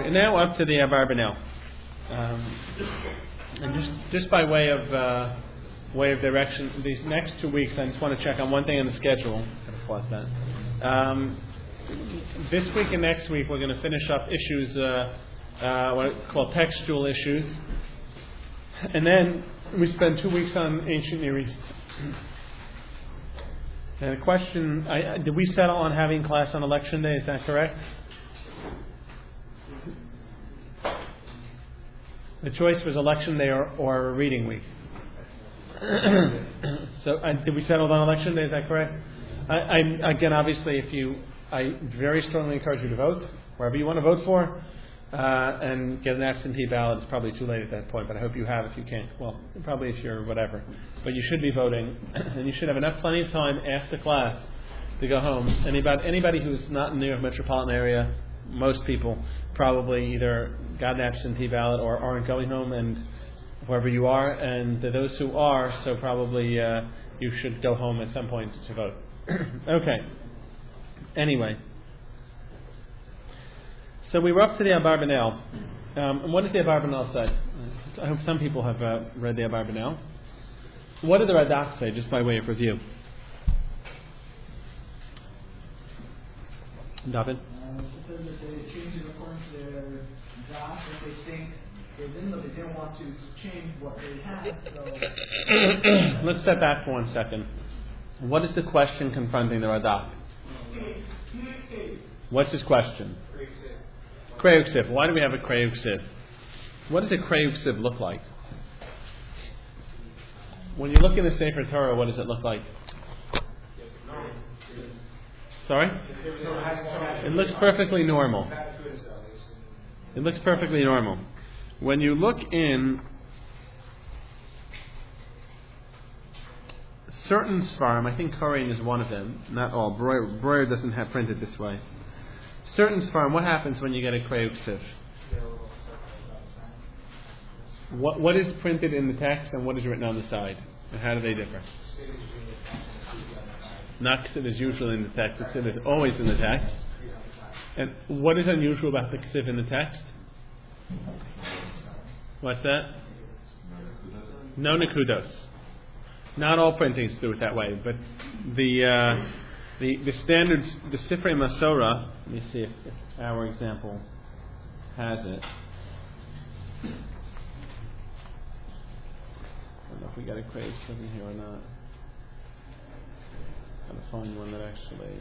we're now up to the Abarbanel. And just by way of direction, these next 2 weeks, I just want to check on one thing on the schedule. Gotta pause that. This week and next week, we're going to finish up issues, what are called textual issues, and then we spend 2 weeks on ancient Near East. And the question: did we settle on having class on election day? Is that correct? The choice was election day or reading week. So, did we settle on election day? Is that correct? Again, obviously, I very strongly encourage you to vote wherever you want to vote for, and get an absentee ballot. It's probably too late at that point, but I hope you have if you can't. Well, probably if you're whatever, but you should be voting, and you should have plenty of time after class to go home. Anybody who's not in the New York metropolitan area, most people probably either got an absentee ballot or aren't going home, and wherever you are, and those who are, so probably you should go home at some point to vote. Okay. Anyway, so we were up to the Abarbanel. And what does the Abarbanel say? I hope some people have read the Abarbanel. What did the Radak say, just by way of review? David? It says that they changed it according to their Radak, that they think they didn't want to change what they had. So let's step back for 1 second. What is the question confronting the Radak? What's his question? Kreyuk Siv. Why do we have a Kreyuk Siv? What does a Kreyuk Siv look like? When you look in the Sefer Torah, what does it look like? Sorry? It looks perfectly normal. It looks perfectly normal. When you look in certain Svarim, I think Korean is one of them, not all. Breuer doesn't have printed this way. Certain Svarim, what happens when you get a Kreyuk Siv? What is printed in the text and what is written on the side? And how do they differ? Not Ksiv is usually in the text, Ksiv is always in the text. And what is unusual about the Ksiv in the text? What's that? No Nakudos. Not all printings do it that way, but the standards, the Sifrei Masora, let me see if our example has it. I don't know if we got a Kreyuk Siv in here or not. Gotta find one that actually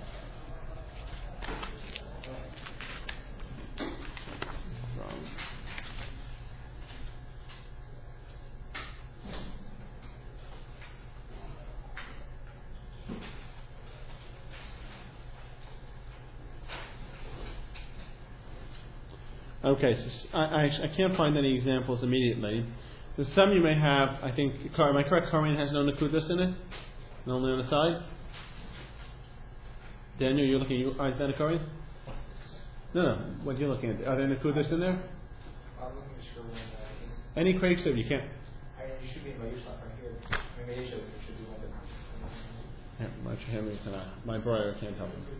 wrong. Okay, so I can't find any examples immediately. There's some you may have. I think, am I correct? Korean has no nakudas in it, and only on the side. Daniel, you're looking. Is that a Korean? No. What are you looking at? Are there nakudas in there? I'm looking to show one. Any Kreyuk Siv, you can't. You should be in my Yusuf right here. Maybe it should be one that. My brother can't help him.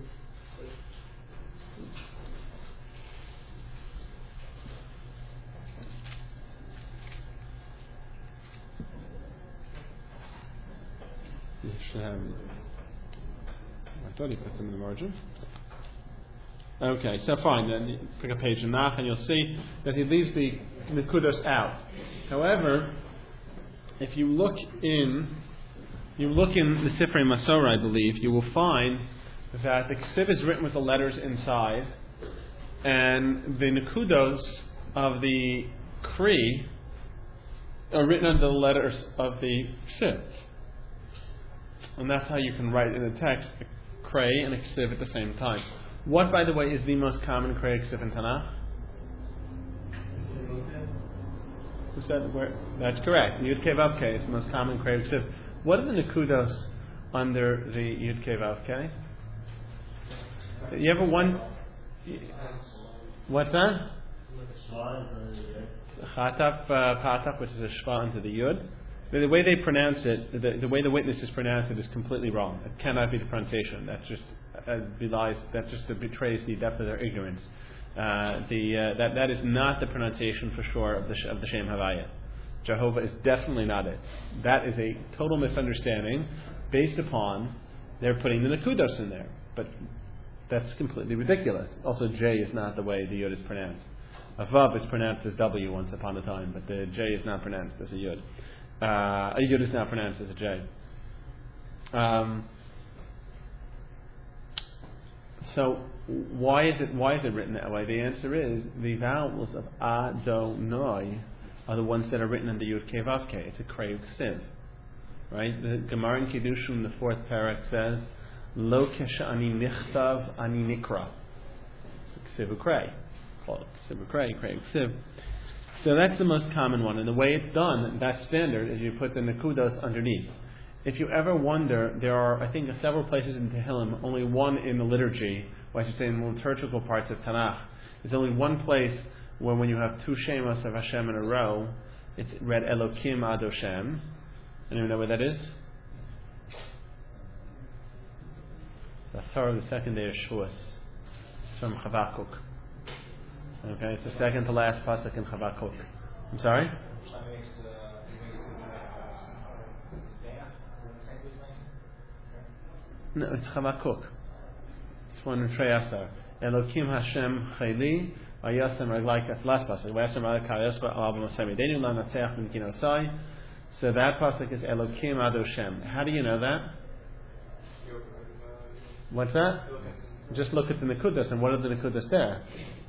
You should have. I thought he put them in the margin. Okay, so fine. Then you pick a page in Nach, and you'll see that he leaves the Nekudos out. However, if you look in the Sifrei Masora, I believe, you will find that the Ksiv is written with the letters inside, and the Nekudos of the Kri are written under the letters of the Ksiv. And that's how you can write in the text a Krey and a Ksiv at the same time. What, by the way, is the most common Kreyuk Siv in Tanakh? Who said where? That's correct. Yud Kei Vav Kei is the most common Kreyuk Siv. What are the Nekudos under the Yud Kei Vav Kei? You ever one? What's that? Chataf, Pataf, which is a Shva into the Yud. The way they pronounce it, the way the witnesses pronounce it is completely wrong. It cannot be the pronunciation. That just belies. That just betrays the depth of their ignorance. That is not the pronunciation for sure of the Shem Havaya. Jehovah is definitely not it. That is a total misunderstanding based upon they're putting the Nakudos in there. But that's completely ridiculous. Also, J is not the way the Yud is pronounced. A Vav is pronounced as W once upon a time, but the J is not pronounced as a Yud. A Yud is not pronounced as a J. So why is it written that way? The answer is the vowels of Adonai are the ones that are written in the Yud Kei Vav Kei. It's a Krei Uksiv, right? The Gemara in Kiddushin, the 4th parak says, Lo kesha ani nichtav ani nikra. It's Ksiv Ukrei. Called Ksiv Ukrei, Krei Uksiv. So that's the most common one, and the way it's done, that standard, is you put the Nakudos underneath. If you ever wonder, there are, I think, several places in Tehillim, only one in the liturgy, or I should say in the liturgical parts of Tanakh. There's only one place where when you have two Shemos of Hashem in a row, it's read Elokim Ad Hashem. Anyone know where that is? The third of the second day of Shavuos. It's from Chavakuk. Okay, it's the second to last pasuk in Chavakuk. I'm sorry? No, it's Chavakuk. It's one in Treyasar. Elokim Hashem Chayli Ayasem Raglaik. That's the last pasuk. Vayasem Raglaik Hayasba Alabam Asemi Denu La Natseach Min Kinosai. So that pasuk is Elokim Ad Hashem. How do you know that? What's that? Just look at the Nekudas, and what are the Nekudas there?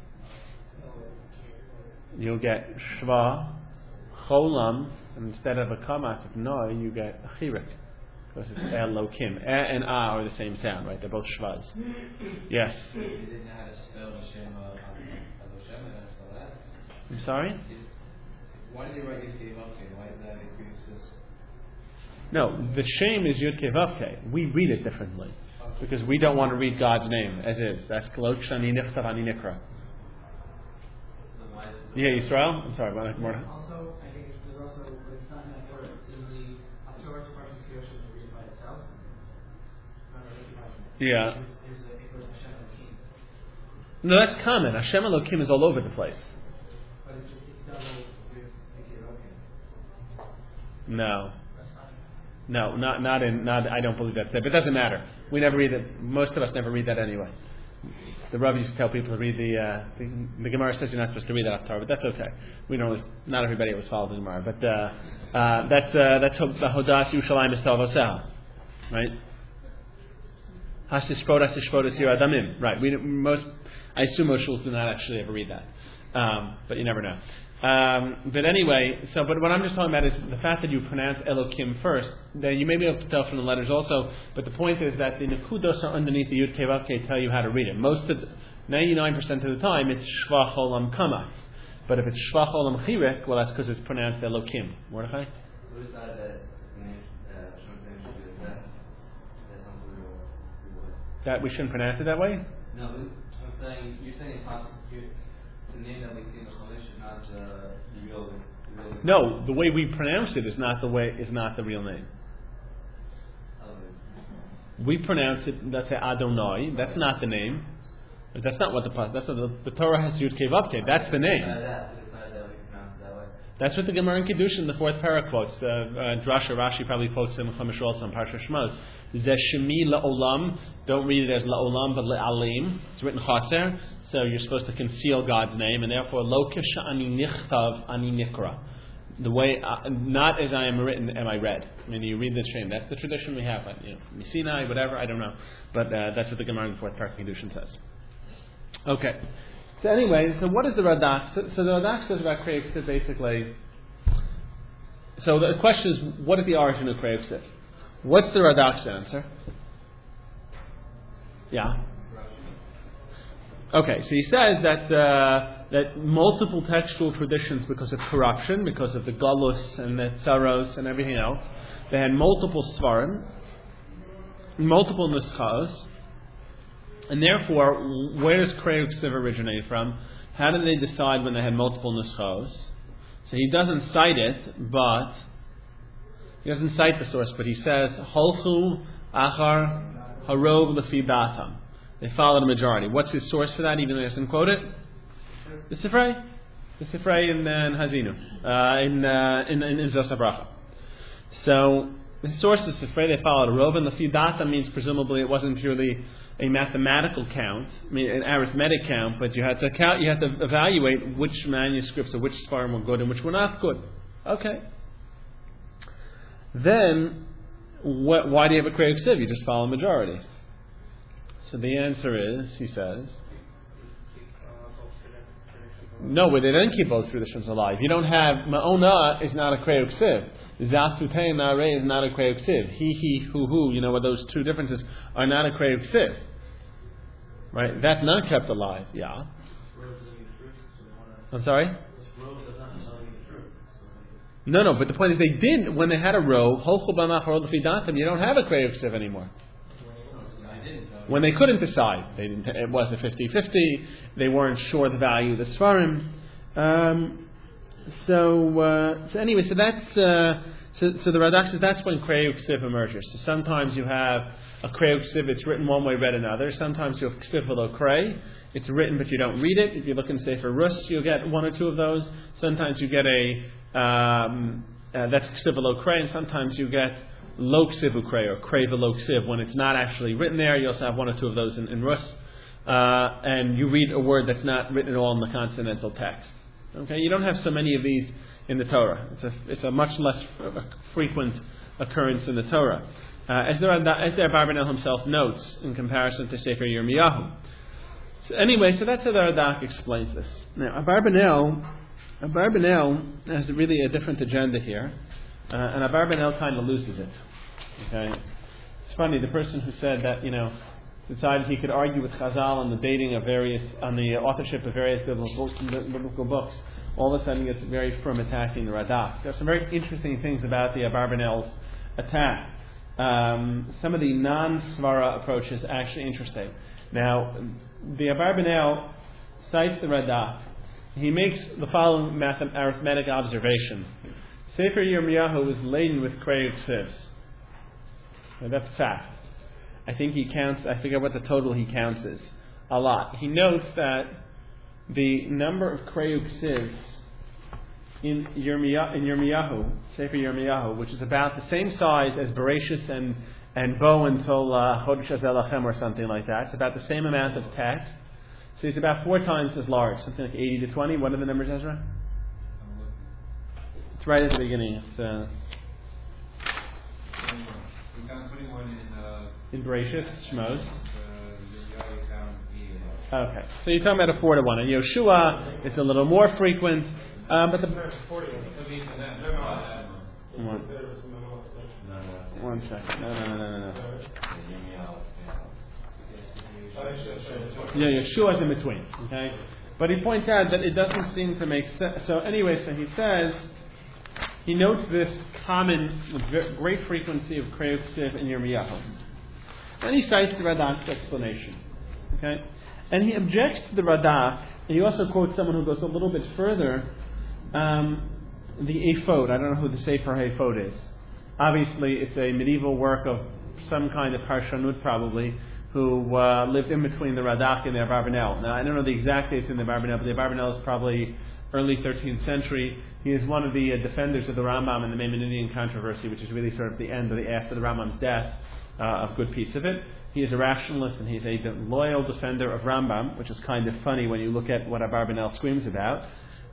You'll get Shva, Cholam, and instead of a kamat of no, you get a chirik. Because it's Elokim. And A are the same sound, right? They're both Shvas. Yes? You didn't know how to spell the Shem of Hashem, and that's all that. I'm sorry? Why did they write Yud Kei Vav Kei? Why did that exist? No, the Shem is Yud Kei Vav Kei. We read it differently. Because we don't want to read God's name as is. That's Lo Shani Nichtav Ani Nikra. Yeah, Yisrael? I'm sorry, more. Also, I think there's also, but it's not in that order. In the Torah Parshas Kiyosha, you read it by itself. Yeah. There's Hashem Elohim. No, that's common. Hashem Elohim is all over the place. But it's double with Elohim. No. No, not. I don't believe that's it. But it doesn't matter. We never read it. Most of us never read that anyway. The Rav used to tell people to read the Gemara says you're not supposed to read that off Torah, but that's okay. We know not everybody always follows the Gemara, but that's the Hodas Yerushalayim is Tavosah, right? Hasishpod Asir Adamim, right? I assume most shuls do not actually ever read that, but you never know. But anyway, but what I'm just talking about is the fact that you pronounce Elokim first. Then you may be able to tell from the letters also, but the point is that the Nekudos are underneath the Yud Kei Vav Kei tell you how to read it. 99% of the time it's Shva Cholam Kamas. But if it's Shva Cholam Chirik, well that's because it's pronounced Elokim. Mordechai? What is that that we shouldn't pronounce it that way? No, I'm saying, you're saying the name that we see in the Chumash is not the real name. No, the way we pronounce it is not the real name. We pronounce it, let's say Adonai. That's not the name. But that's not what the Torah has Yud Kei Vav Kei. That's the name. That's what the Gemara in Kiddushin, the 4th parak quotes. Drasha Rashi probably quotes in Chumash also in Parsha Shmos. Zeh Shemi La'olam. Don't read it as La'olam, but La'alim. It's written Chaser. So you're supposed to conceal God's name, and therefore Lo Kesha Ani Nichtav Ani Nikra. The way, not as I am written, am I read. I mean, you read the Shem. That's the tradition we have. Sinai, whatever, I don't know. But that's what the Gemara in the 4th parak Kiddushin says. Okay. So anyway, so what is the Radak? So the Radak says about Krei Uksiv basically. So the question is, what is the origin of Krei Uksiv? What's the Radak's answer? Yeah. Okay, so he says that multiple textual traditions, because of corruption, because of the Galus and the Tsaros and everything else, they had multiple Svarim, multiple Nuschos, and therefore, where does Krei Uksiv originate from? How did they decide when they had multiple Nuschos? So he doesn't cite it, but he doesn't cite the source, but he says, Holchu Achar Harov Lefi Datam. They follow the majority. What's his source for that, even though he doesn't quote it? The Sifrei in Hazinu, in Zos HaBracha. So the source is Sifrei. They followed a Rov, and Lefi Data means presumably it wasn't purely a mathematical count, an arithmetic count, but you had to count. You had to evaluate which manuscripts or which Sfarim were good and which were not good. Okay. Then, why do you have a Krei Ksiv? You just follow majority. So the answer is, he says, no, but they don't keep both traditions alive. You don't have Ma'ona is not a Krei Ksiv. Zatutei Nare is not a Krei Ksiv. He, who, you know what those two differences are not a Krei Ksiv. Right? That's not kept alive. Yeah. I'm sorry? No, but the point is they did, when they had a row, you don't have a Krei Ksiv anymore. When they couldn't decide, it was a 50-50, they weren't sure the value of the Sfarim. So anyway, so the Radak says that's when Krei Ksiv emerges. So sometimes you have a Krei Ksiv, it's written one way, read another. Sometimes you have Ksiv V'lo Krei, it's written but you don't read it. If you look in Sefer Rus, you'll get one or two of those. Sometimes you get that's Ksiv V'lo Krei, and sometimes you get Lo Ksivu Krei, or Krei V'lo Ksiv, when it's not actually written there. You also have one or two of those in Rus. And you read a word that's not written at all in the consonantal text. Okay, you don't have so many of these in the Torah. It's a much less frequent occurrence in the Torah. As the Abarbanel himself notes in comparison to Sefer Yirmiyahu. So anyway, so that's how the Radak explains this. Now, Abarbanel has really a different agenda here, and Abarbanel kind of loses it. Okay, it's funny. The person who said that decided he could argue with Chazal on the dating of on the authorship of various biblical books, all of a sudden gets very firm attacking the Radak. There's some very interesting things about the Abarbanel's attack. Some of the non-Svara approaches are actually interesting. Now, the Abarbanel cites the Radak. He makes the following arithmetic observation. Sefer Yirmiyahu is laden with Krei Ksivs. That's fact. I think he counts, I forget what the total he counts is. A lot. He notes that the number of Krei Ksivs in Yirmiyahu, Sefer Yirmiyahu, which is about the same size as Bereshis and Bo until Chodesh Elachem or something like that. It's about the same amount of text. So it's about 4 times as large, something like 80 to 20. What are the numbers, Ezra? It's right at the beginning. It's in Bereshis, Shmos. Okay, so you're talking about a 4 to 1, and Yoshua is a little more frequent. But one second. No. Yeah, Yeshua is in between. Okay, but he points out that it doesn't seem to make sense. So anyway, so he says he notes this common, great frequency of Krei Ksiv in Yirmiyahu, and he cites the Radak's explanation. Okay, and he objects to the Radak, and he also quotes someone who goes a little bit further. The Ephod. I don't know who the Sefer Ephod is. Obviously, it's a medieval work of some kind of Parshanut, probably, who lived in between the Radak and the Abarbanel. Now, I don't know the exact dates in the Abarbanel, but the Abarbanel is probably early 13th century. He is one of the defenders of the Rambam in the Maimonidean controversy, which is really sort of the end of after the Rambam's death, a good piece of it. He is a rationalist, and he's a loyal defender of Rambam, which is kind of funny when you look at what Abarbanel screams about.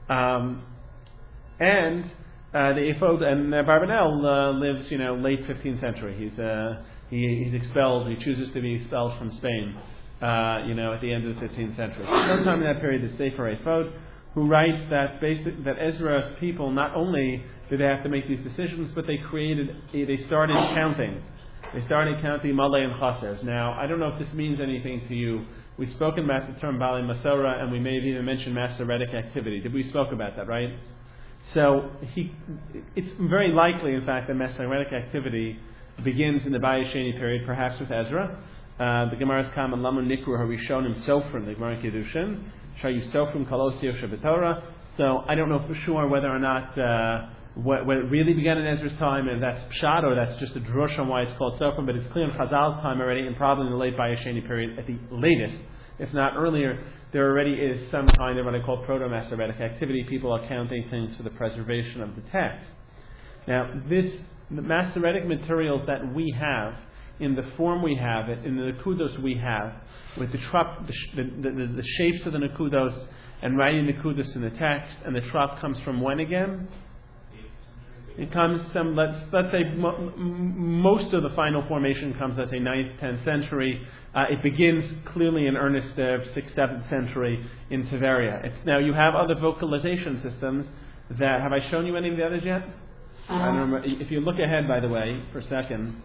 And the Ephod and Abarbanel lives, late 15th century. He's expelled. He chooses to be expelled from Spain, at the end of the 15th century. Sometime in that period, the Sefer Ephod, who writes that Ezra's people not only did they have to make these decisions, but they started counting. They started counting Malay and Chasers. Now, I don't know if this means anything to you. We've spoken about the term Bali Masora, and we may have even mentioned Masoretic activity. We spoke about that, right? So it's very likely, in fact, that Masoretic activity begins in the Bayesheni period, perhaps with Ezra. The Gemara's comment, Lamu Nikru Harishonim Sofrim, the Gemara in Kiddushin, Shayu Sofrim Kalosio Shabbatorah. So I don't know for sure whether or not when it really began in Ezra's time, and that's Pshat, or that's just a drush on why it's called Sofrim, but it's clear in Chazal's time already, and probably in the late Bayesheni period at the latest, if not earlier, there already is some kind of what I call proto-Masoretic activity. People are counting things for the preservation of the text. Now, the Masoretic materials that we have, in the form we have it, in the Nakudos we have, with the shapes of the Nakudos and writing Nakudos in the text, and the Trop comes from when again? It comes from, let's say, most of the final formation comes, let's say, 9th, 10th century. It begins clearly in earnest 6th, 7th century in Severia. Now, you have other vocalization systems that, have I shown you any of the others yet? I don't remember. If you look ahead, by the way, for a second,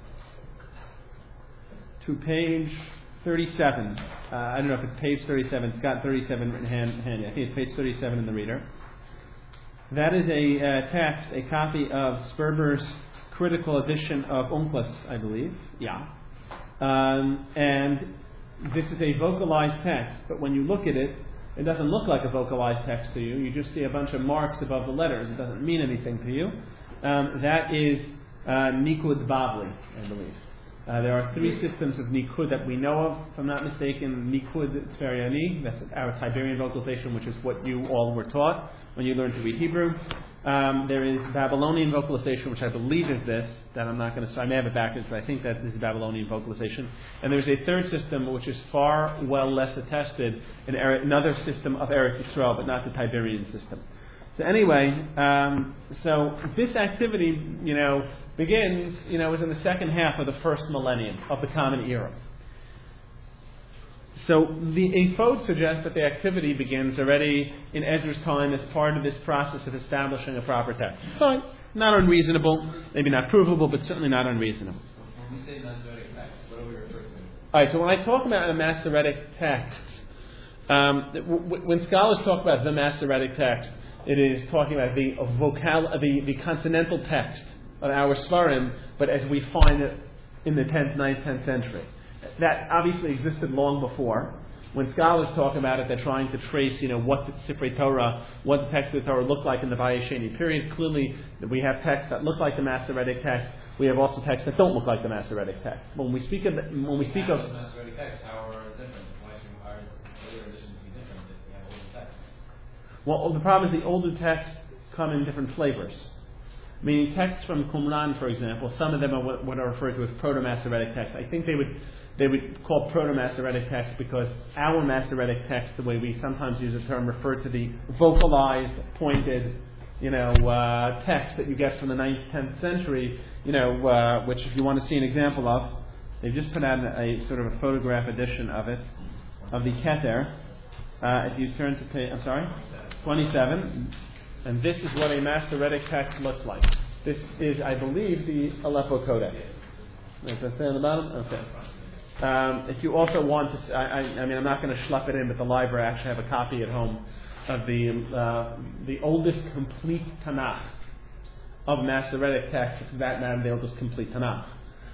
to page 37. I don't know if it's page 37. It's got 37 written handy. I think it's page 37 in the reader. That is a text, a copy of Sperber's critical edition of Unclus, I believe. Yeah. And this is a vocalized text, but when you look at it, it doesn't look like a vocalized text to you. You just see a bunch of marks above the letters. It doesn't mean anything to you. That is Nikud Bavli, I believe. There are 3 systems of Nikud that we know of, if I'm not mistaken. Nikud Tveriani, that's our Tiberian vocalization, which is what you all were taught when you learned to read Hebrew. There is Babylonian vocalization, which I believe is this, that I'm not going to, I may have it backwards, but I think that this is Babylonian vocalization. And there's a 3rd system, which is far less attested, another system of Eretz Yisrael, but not the Tiberian system. So anyway, so this activity, begins, was in the second half of the first millennium of the Common Era. So the Ephod suggests that the activity begins already in Ezra's time as part of this process of establishing a proper text. So not unreasonable, maybe not provable, but certainly not unreasonable. When we say Masoretic text, what do we refer to? All right, so when I talk about a Masoretic text, when scholars talk about the Masoretic text, it is talking about the consonantal text of our Svarim, but as we find it in the 10th, 9th, 10th century. That obviously existed long before. When scholars talk about it, they're trying to trace, what the Sifrei Torah, what the text of the Torah looked like in the Vayesheni period. Clearly, we have texts that look like the Masoretic text. We have also texts that don't look like the Masoretic text. When we speak of Masoretic text, how are different? Why should our later editions be different if we have older texts? Well, the problem is the older texts come in different flavors. Meaning texts from Qumran, for example, some of them are what are referred to as proto-Masoretic texts. I think they would call proto-Masoretic text because our Masoretic text, the way we sometimes use the term, refer to the vocalized, pointed, text that you get from the 9th, 10th century, which if you want to see an example of, they've just put out a sort of a photograph edition of it, of the Keter. If you turn to page, 27. And this is what a Masoretic text looks like. This is, I believe, the Aleppo Codex. Does that say on the bottom? Okay. If you also want to, I'm not going to schlep it in, but the library actually have a copy at home of the oldest complete Tanakh of Masoretic text. For that matter, the oldest complete Tanakh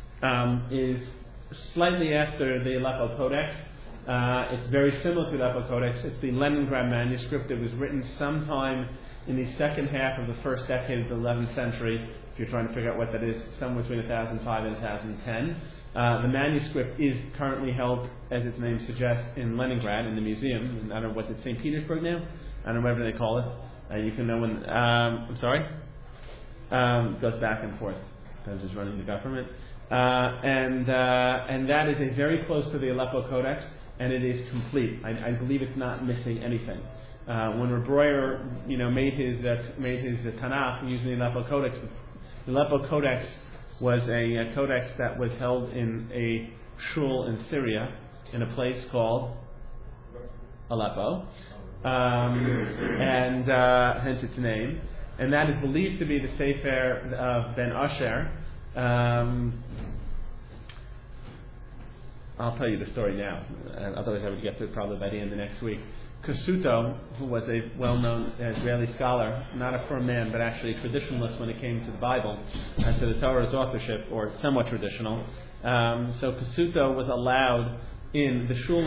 is slightly after the Aleppo Codex. It's very similar to the Aleppo Codex. It's the Leningrad manuscript. It was written sometime in the second half of the first decade of the 11th century, if you're trying to figure out what that is, somewhere between 1005 and 1010. The manuscript is currently held, as its name suggests, in Leningrad, in the museum. I don't know, what's it, St. Petersburg now? I don't know, whatever they call it. You can know when, I'm sorry? It goes back and forth, because it's running the government. And that is a very close to the Aleppo Codex, and it is complete. I believe it's not missing anything. When Reb Breuer, made his Tanakh using the Aleppo Codex, the Aleppo Codex was a codex that was held in a shul in Syria, in a place called Aleppo, and hence its name. And that is believed to be the Sefer of Ben Asher. I'll tell you the story now. Otherwise, I would get to it probably by the end of next week. Kasuto, who was a well-known Israeli scholar, not a firm man, but actually a traditionalist when it came to the Bible and to the Torah's authorship, or somewhat traditional. So Kasuto was allowed in the shul.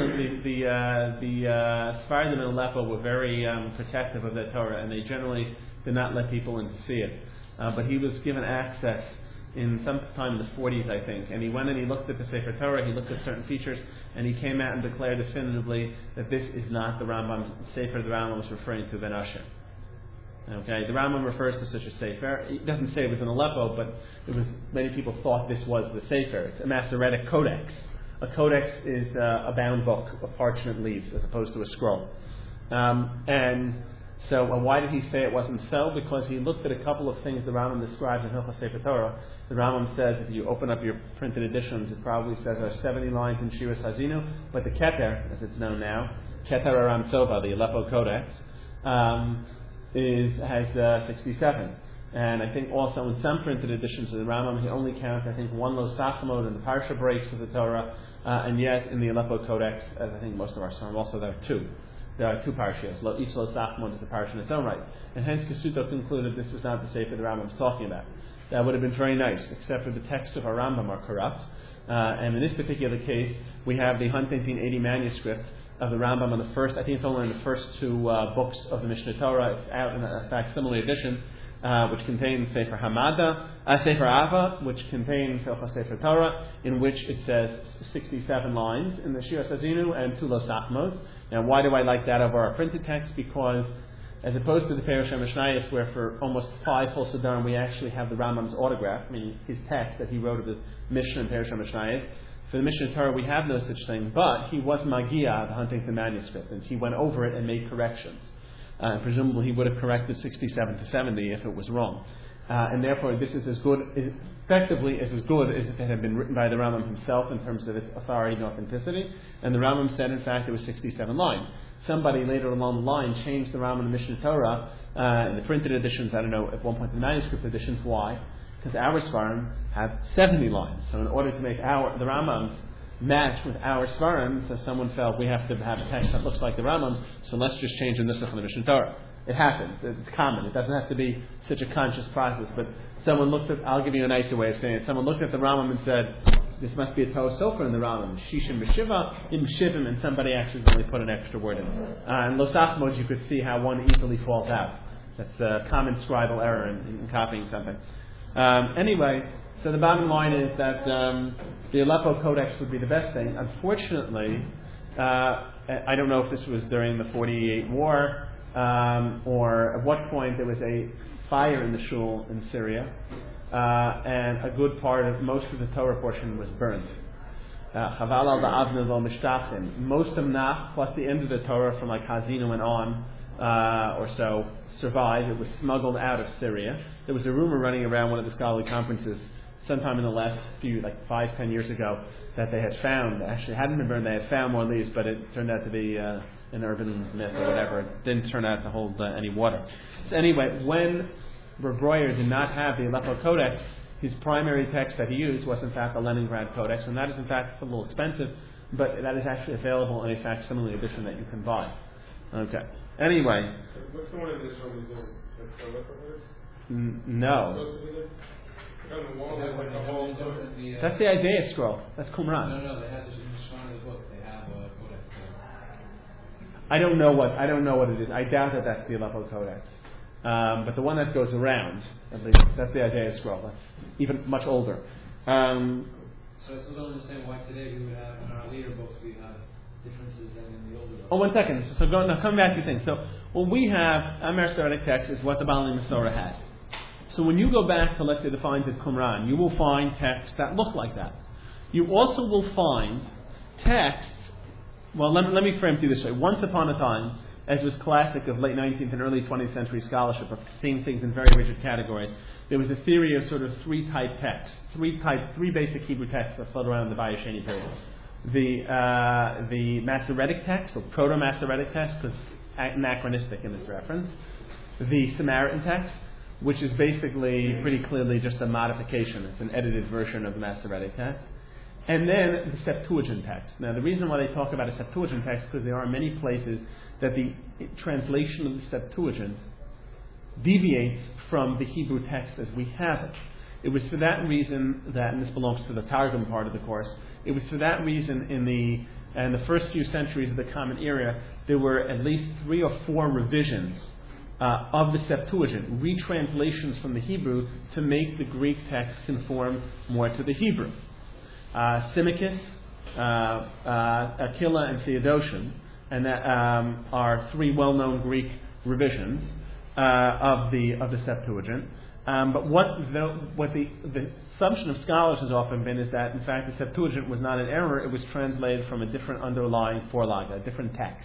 The Sephardim in Aleppo were very protective of the Torah, and they generally did not let people in to see it. But he was given access in sometime in the 40s, I think, and he went and he looked at the Sefer Torah, he looked at certain features, and he came out and declared definitively that this is not the Rambam's Sefer the Rambam was referring to Ben Asher. Okay, the Rambam refers to such a Sefer. He doesn't say it was in Aleppo, but many people thought this was the Sefer. It's a Masoretic codex. A codex is a bound book of parchment leaves as opposed to a scroll. So why did he say it wasn't so? Because he looked at a couple of things the Rambam describes in Hilchos Sefer Torah. The Rambam says if you open up your printed editions, it probably says there are 70 lines in Shiras Hazinu, but the Keter, as it's known now, Keter Aram Sova, the Aleppo Codex, has 67. And I think also in some printed editions of the Rambam, he only counts, I think, one Lo Sachmod in the Parsha breaks of the Torah, and yet in the Aleppo Codex, as I think most of our Svarim, also there are two. There are two parashas. Each Lo Sachmod is a parsha in its own right. And hence Kasuto concluded this was not the Sefer the Rambam was talking about. That would have been very nice, except for the texts of our Rambam are corrupt. And in this particular case, we have the 180 manuscript of the Rambam on the first, I think it's only in the first two books of the Mishneh Torah. It's out in a facsimile edition, which contains Sefer Sefer Ava, which contains Hilchos Sefer Torah, in which it says 67 lines in the Shiras Hazinu and 2 Lo Sachmod. Now, why do I like that over our printed text? Because, as opposed to the Perush HaMishnayos, where for almost 5 full Siddharim we actually have the Rambam's autograph, meaning his text that he wrote of the Mishnah and Perush HaMishnayos. For the Mishneh Torah, we have no such thing, but he was Magia, the Huntington manuscript, and he went over it and made corrections. Presumably, he would have corrected 67 to 70 if it was wrong. And therefore, this is effectively as good as if it had been written by the Rambam himself in terms of its authority and authenticity. And the Rambam said, in fact, it was 67 lines. Somebody later along the line changed the Rambam and the Mishneh Torah in the printed editions. I don't know, at one point the manuscript editions. Why? Because our Svarim have 70 lines. So in order to make the Rambam's match with our Svarim, so someone felt we have to have a text that looks like the Rambam's, so let's just change the Nusach of the Mishneh Torah. It happens. It's common. It doesn't have to be such a conscious process. But someone looked at, I'll give you a nicer way of saying it, someone looked at the Rambam and said, this must be a Torah Sofer in the Rambam, Shishim B'Shiva, in Shivim, and somebody accidentally put an extra word in. And Lo Sachmod, you could see how one easily falls out. That's a common scribal error in copying something. Anyway, so the bottom line is that the Aleppo Codex would be the best thing. Unfortunately, I don't know if this was during the 48 war, or at what point there was a fire in the shul in Syria, and a good part of most of the Torah portion was burnt. Chaval al da'avna lo mishtachim. Most of Nach plus the end of the Torah from like Hazinu and on or so survived. It was smuggled out of Syria. There was a rumor running around one of the scholarly conferences sometime in the last few, like 5-10 years ago, that they had found, actually hadn't been burned, they had found more leaves, but it turned out to be an urban myth or whatever. It didn't turn out to hold any water. So anyway, when Reb Breuer did not have the Aleppo Codex, his primary text that he used was in fact the Leningrad Codex, and that is in fact a little expensive, but that is actually available in a facsimile edition that you can buy. Okay. Anyway. What's the one in this room? Is it Aleppo Codex? No. On the wall, there's like a whole. That's the Isaiah scroll. That's Qumran. No. They have this in the front of the book. They have a codex. I don't know what it is. I doubt that that's the Aleppo Codex. But the one that goes around, at least, that's the Isaiah scroll. That's even much older. So it's only the same why today we would have in our later books we have differences than in the older books. Oh, 1 second. So come back to things. So what we have, our Masoretic text is what the Baalei Masorah had. So when you go back to, let's say, the finds of Qumran, you will find texts that look like that. You also will find texts, well, let me frame it to you this way. Once upon a time, as was classic of late 19th and early 20th century scholarship of seeing things in very rigid categories, there was a theory of sort of three-type texts, three basic Hebrew texts that float around in the Bayesheni period. The Masoretic text, or Proto-Masoretic text, because anachronistic in its reference. The Samaritan text, which is basically pretty clearly just a modification. It's an edited version of the Masoretic text. And then the Septuagint text. Now, the reason why they talk about a Septuagint text is because there are many places that the translation of the Septuagint deviates from the Hebrew text as we have it. It was for that reason that, and this belongs to the Targum part of the course, it was for that reason in the first few centuries of the Common Era, there were at least 3 or 4 revisions of the Septuagint, retranslations from the Hebrew to make the Greek text conform more to the Hebrew. Symmachus, Aquila, and Theodotion, and that are three well-known Greek revisions of the Septuagint. But what the assumption of scholars has often been is that, in fact, the Septuagint was not an error; it was translated from a different underlying Vorlage, a different text.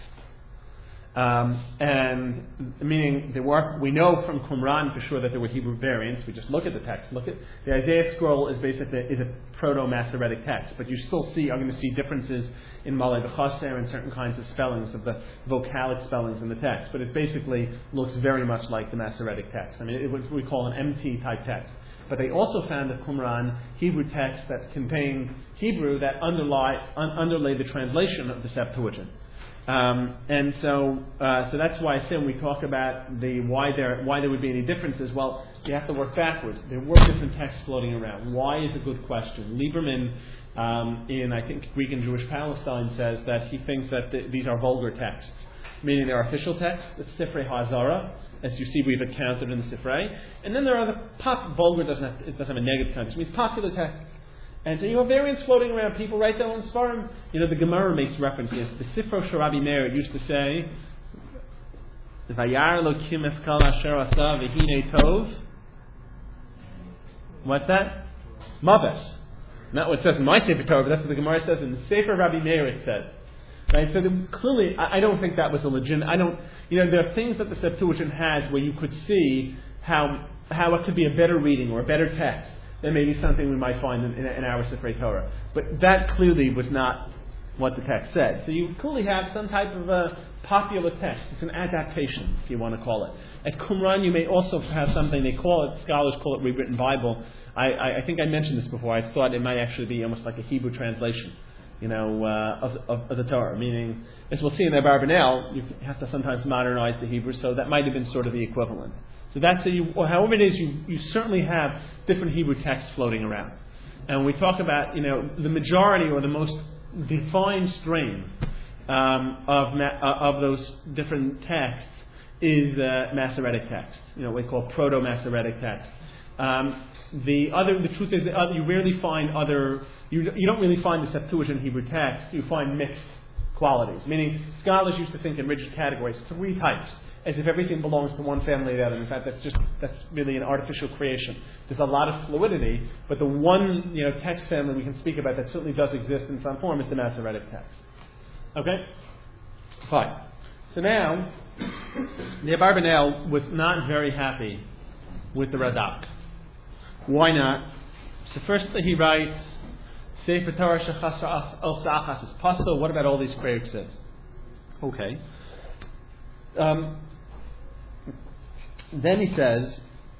And meaning we know from Qumran for sure that there were Hebrew variants. We just look at the text. Look at the Isaiah scroll is basically a proto-Masoretic text, but you still are going to see differences in Malay B'Chaser and certain kinds of spellings of the vocalic spellings in the text. But it basically looks very much like the Masoretic text. I mean, it what we call an MT type text. But they also found at Qumran Hebrew texts that contain Hebrew that underlay the translation of the Septuagint. And so that's why I say when we talk about why there would be any differences, well, you have to work backwards. There were different texts floating around. Why is a good question. Lieberman, in I think Greek and Jewish Palestine, says that he thinks that these are vulgar texts, meaning they're official texts. It's Sifrei Hazara, as you see we've accounted in the Sifrei, and then there are the vulgar doesn't have a negative context. It means popular texts. And so you have variants floating around. People write their own Svarim. The Gemara makes references. The Sifro Sharabi Meir used to say, "Vayar Elokim eskal asher asa v'hinei tov." What's that? Maves. Not what it says in my Sefer Torah, but that's what the Gemara says in the Sefer Rabbi Meir. It said, right? So clearly, I don't think that was a legitimate. There are things that the Septuagint has where you could see how it could be a better reading or a better text. There may be something we might find in our Sifrei Torah. But that clearly was not what the text said. So you clearly have some type of a popular text. It's an adaptation, if you want to call it. At Qumran, you may also have something, scholars call it rewritten Bible. I think I mentioned this before. I thought it might actually be almost like a Hebrew translation, of the Torah. Meaning, as we'll see in the Abarbanel, you have to sometimes modernize the Hebrew, so that might have been sort of the equivalent. So that's however it is, you certainly have different Hebrew texts floating around. And we talk about, the majority or the most defined strain of those different texts is Masoretic text. What we call proto-Masoretic text. The truth is that you rarely find you don't really find the Septuagint Hebrew text. You find mixed qualities. Meaning, scholars used to think in rigid categories, three types, as if everything belongs to one family or the other. In fact, that's really an artificial creation. There's a lot of fluidity, but the one text family we can speak about that certainly does exist in some form is the Masoretic text. Okay? Fine. So now, the Abarbanel was not very happy with the Radak. Why not? So first he writes, Sefer Torah shechasra al sa'achas is pasul. What about all these kriyutzes? Okay. Then he says,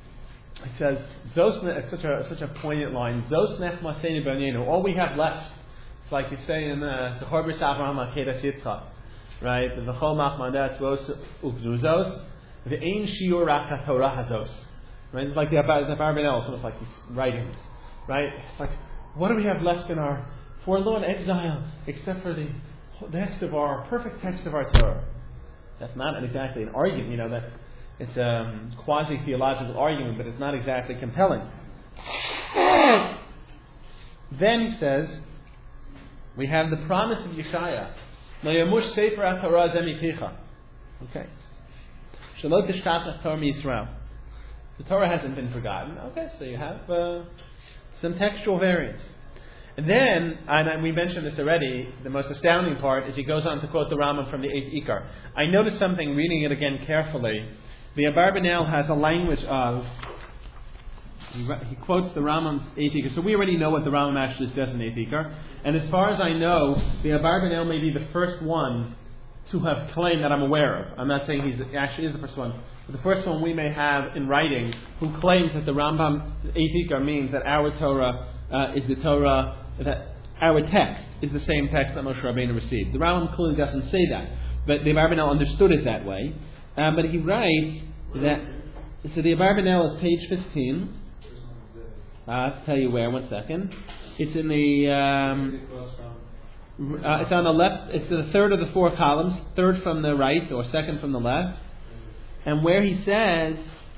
Zosne, such a poignant line. Zosnech maseinu b'nenu. All we have left, it's like you say in Zechor b'ris Avraham Akedas Yitzchak, right? The V'chol machmadat tzvos uvnuzos, v'ein shiur rak haTorah hazos. Right? It's like the Abarbanel, it's almost like he's writing, right? It's like, what do we have left in our forlorn exile except for the perfect text of our Torah? That's not exactly an argument, it's a quasi-theological argument, but it's not exactly compelling. Then he says, we have the promise of Yeshaya. Nayamush sefer HaTorah zemipicha. Okay. Shalot tishkach Torah miYisrael. The Torah hasn't been forgotten. Okay, so you have some textual variants. And then, and we mentioned this already, the most astounding part is he goes on to quote the Rambam from the 8th Ikar. I noticed something reading it again carefully. The Abarbanel has a language of, he quotes the Rambam's 8th Ikar. So we already know what the Rambam actually says in 8th Ikar. And as far as I know, the Abarbanel may be the first one to have claimed that I'm aware of. I'm not saying he actually is the first one. But the first one we may have in writing who claims that the Rambam 8th Ikar means that our Torah is the Torah, that our text is the same text that Moshe Rabbeinu received. The Rambam clearly doesn't say that, but the Abarbanel understood it that way. But he writes that, so the Abarbanel is page 15. I'll tell you where, one second. It's in the, it's on the left, it's the third of the four columns, third from the right, or second from the left. and where he says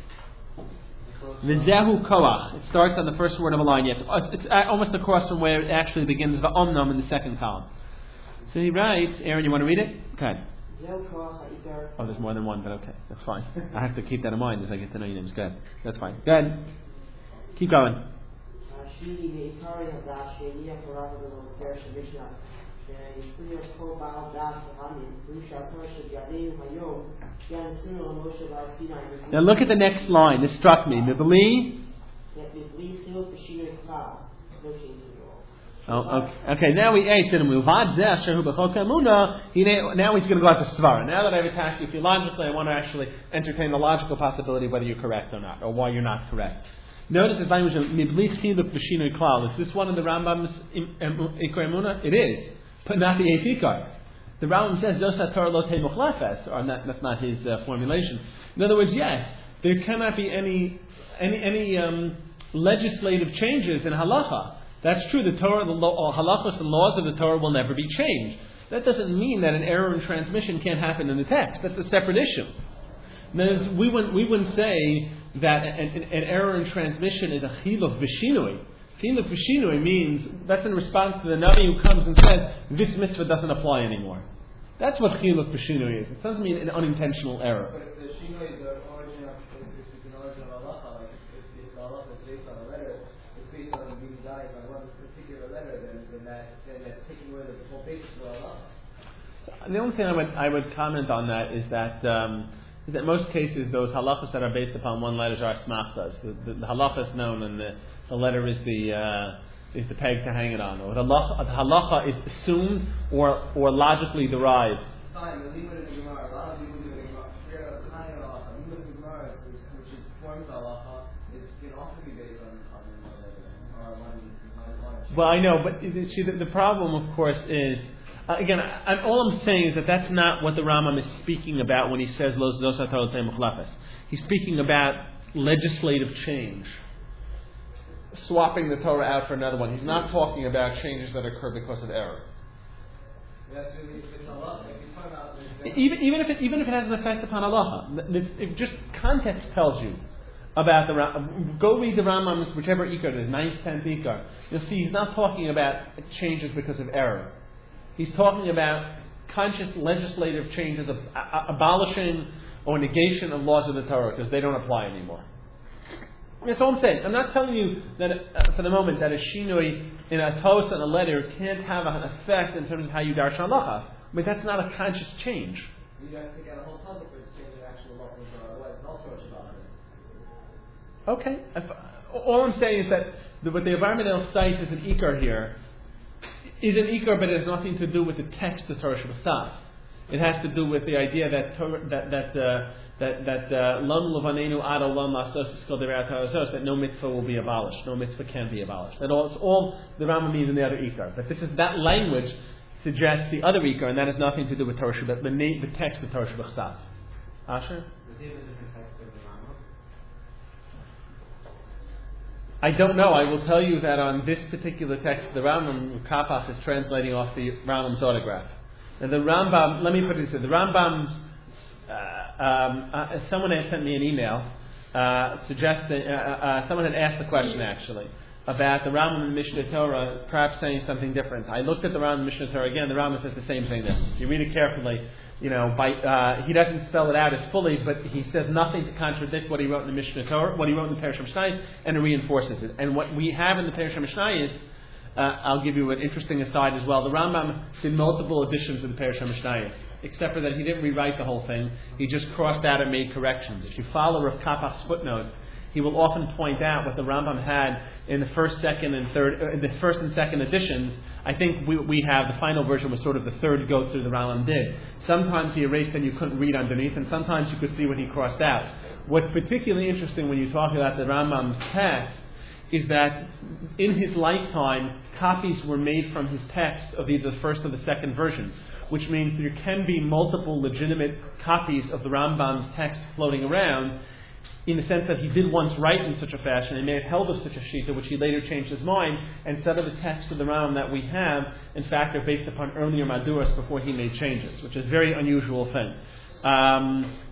V'zehu koach. It starts on the first word of a line. Yes, it's almost across from where it actually begins va'omnam in the second column. So he writes, Aaron, you want to read it? Okay. Oh, there's more than one, but okay, that's fine. I have to keep that in mind as I get to know your names. Good. That's fine. Go ahead. Keep going. Now look at the next line. This struck me. Mibli. Oh, okay. Now we now he's going to go out to Svara. Now that I've attacked you theologically, I want to actually entertain the logical possibility of whether you're correct or not, or why you're not correct. Notice this language of Mibli Chiluk B'Shinui Klal. Is this one of the Rambam's Ikar Emunah? It is, but not the eighth Ikar. The Rambam says Dosat Torah Lo Tei Muchlefes, or that's not his formulation. In other words, yes, there cannot be any legislative changes in halacha. That's true. The Torah, the halachos and laws of the Torah will never be changed. That doesn't mean that an error in transmission can't happen in the text. That's a separate issue. We wouldn't say that an error in transmission is a chiluk b'shinui. Chiluk b'shinui means that's in response to the Navi who comes and says this mitzvah doesn't apply anymore. That's what chiluk b'shinui is. It doesn't mean an unintentional error. But if the shinui is the origin of halacha, like if the halacha is based on a letter, it's based on being guided by one particular letter, then that's taking away the whole basis of halacha. The only thing I would comment on that is that in most cases those halachas that are based upon one letter are smachtas. The halacha is known, and the letter is the peg to hang it on. Or the halacha is assumed or logically derived. Fine, the limud in the Gemara. A lot of people do the Gemara. Halacha, limud in the Gemara, which is forms halacha, can also be based on one. Well, I know, but see, the problem, of course, is. Again, all I'm saying is that that's not what the Rambam is speaking about when he says Los Dosat Torah Lo Tei Muchlefes. He's speaking about legislative change, swapping the Torah out for another one. He's not talking about changes that occur because of error. That's really it's halacha. If you talk about Even if it has an effect upon halacha, if just context tells you about the Rambam, go read the Rambam's whichever ikar it is, 9th, 10th ikar. You'll see he's not talking about changes because of error. He's talking about conscious legislative changes of abolishing or negation of laws of the Torah because they don't apply anymore. That's all I'm saying. I'm not telling you that for the moment that a shinui in a tos and a letter can't have an effect in terms of how you darshan halacha, but that's not a conscious change. You have to get a whole puzzle for it to change the actual law of the Torah. Otherwise, it's all Torah Shabbat. Okay. All I'm saying is that what the Abarbanel cites as an ikar here is an ikar, but it has nothing to do with the text of Torah Shabbat. It has to do with the idea that Lam Levanenu Ad Olam Lasos Iskal Derat HaOzos, that no mitzvah will be abolished, no mitzvah can be abolished. That it's all the Rambam means in the other ikar. But that language suggests the other ikar, and that has nothing to do with Torah Shabbat, the text of Torah Shabbat. Asher? I don't know. I will tell you that on this particular text, the Rambam Kapach is translating off the Rambam's autograph. And the Rambam, let me put it this way: the Rambam's. Someone had sent me an email suggesting. Someone had asked the question actually about the Rambam and Mishnah Torah, perhaps saying something different. I looked at the Rambam and Mishnah Torah again. The Rambam says the same thing there. If you read it carefully, he doesn't spell it out as fully, but he says nothing to contradict what he wrote in the Mishnah Torah, what he wrote in the Perush HaMishnayos, and it reinforces it. And what we have in the Perush HaMishnayos, I'll give you an interesting aside as well. The Rambam did multiple editions of the Perush HaMishnayos, except for that he didn't rewrite the whole thing. He just crossed out and made corrections. If you follow Rav Kapach's footnote, he will often point out what the Rambam had in the first, second, and third, the first and second editions. I think we have the final version was sort of the third go through the Rambam did. Sometimes he erased and you couldn't read underneath, and sometimes you could see what he crossed out. What's particularly interesting when you talk about the Rambam's text is that in his lifetime, copies were made from his text of either the first or the second version, which means there can be multiple legitimate copies of the Rambam's text floating around, in the sense that he did once write in such a fashion and may have held of such a shita, which he later changed his mind, and some of the texts of the Rambam that we have, in fact, are based upon earlier Maduras before he made changes, which is a very unusual thing.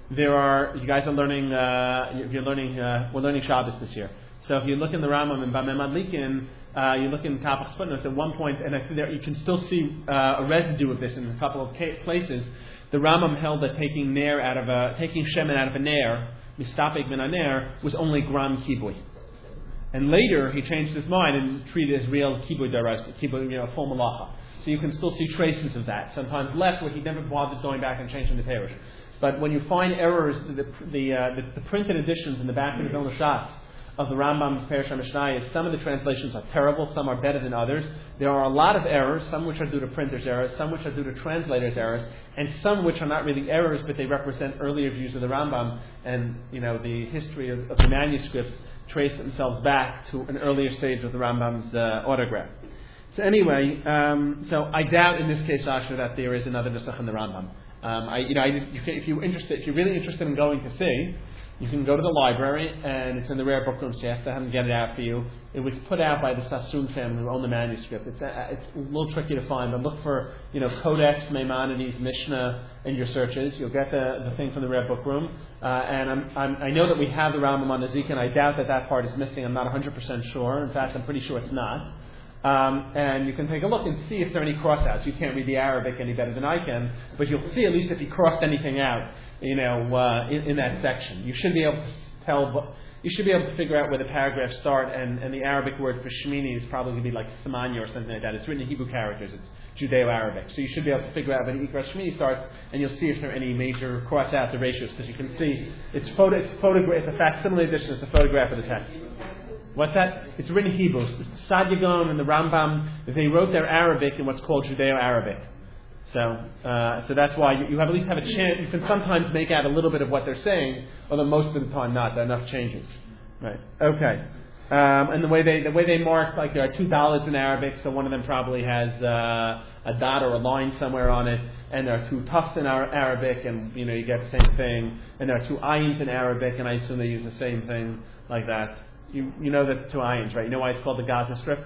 you guys are learning, we're learning Shabbos this year. So if you look in the Rambam and Bameh Madlikin, you look in Kapach's footnotes at one point, and I think there you can still see a residue of this in a couple of places. The Rambam held that taking shemen out of a ner, mistapek min ner, was only gram kibui. And later he changed his mind and treated it as real kibui daras, full malacha. So you can still see traces of that. Sometimes left where he never bothered going back and changing the parish. But when you find errors, the printed editions in the back of the Vilna Shas of the Rambam's Perush HaMishnayos, some of the translations are terrible, some are better than others. There are a lot of errors, some which are due to printers' errors, some which are due to translators' errors, and some which are not really errors, but they represent earlier views of the Rambam, and the history of the manuscripts trace themselves back to an earlier stage of the Rambam's autograph. So anyway, so I doubt in this case, Asher, that there is another Nusach in the Rambam. If you're really interested in going to see, you can go to the library, and it's in the rare book room, so you have to have them get it out for you. It was put out by the Sassoon family who own the manuscript. It's a little tricky to find, but look for Codex, Maimonides, Mishnah in your searches. You'll get the thing from the rare book room. And I know that we have the Rambam on the Zika, and I doubt that part is missing. I'm not 100% sure. In fact, I'm pretty sure it's not. And you can take a look and see if there are any crossouts. You can't read the Arabic any better than I can, but you'll see at least if he crossed anything out, in that section. You should be able to tell. You should be able to figure out where the paragraphs start, and the Arabic word for Shemini is probably going to be like Samanya or something like that. It's written in Hebrew characters. It's Judeo-Arabic. So you should be able to figure out where the Ikra Shemini starts, and you'll see if there are any major cross-outs or ratios, because you can see it's a facsimile edition. It's a photograph of the text. What's that? It's written in Hebrew. Saadia Gaon and the Rambam, they wrote their Arabic in what's called Judeo-Arabic. So that's why you at least have a chance. You can sometimes make out a little bit of what they're saying, although most of the time not. There are enough changes. Right. Okay. And the way they mark, like there are $2 in Arabic, so one of them probably has a dot or a line somewhere on it, and there are 2 tufs in Arabic, and you get the same thing. And there are 2 ayins in Arabic, and I assume they use the same thing like that. You know the 2 ayins, right? You know why it's called the Gaza Strip?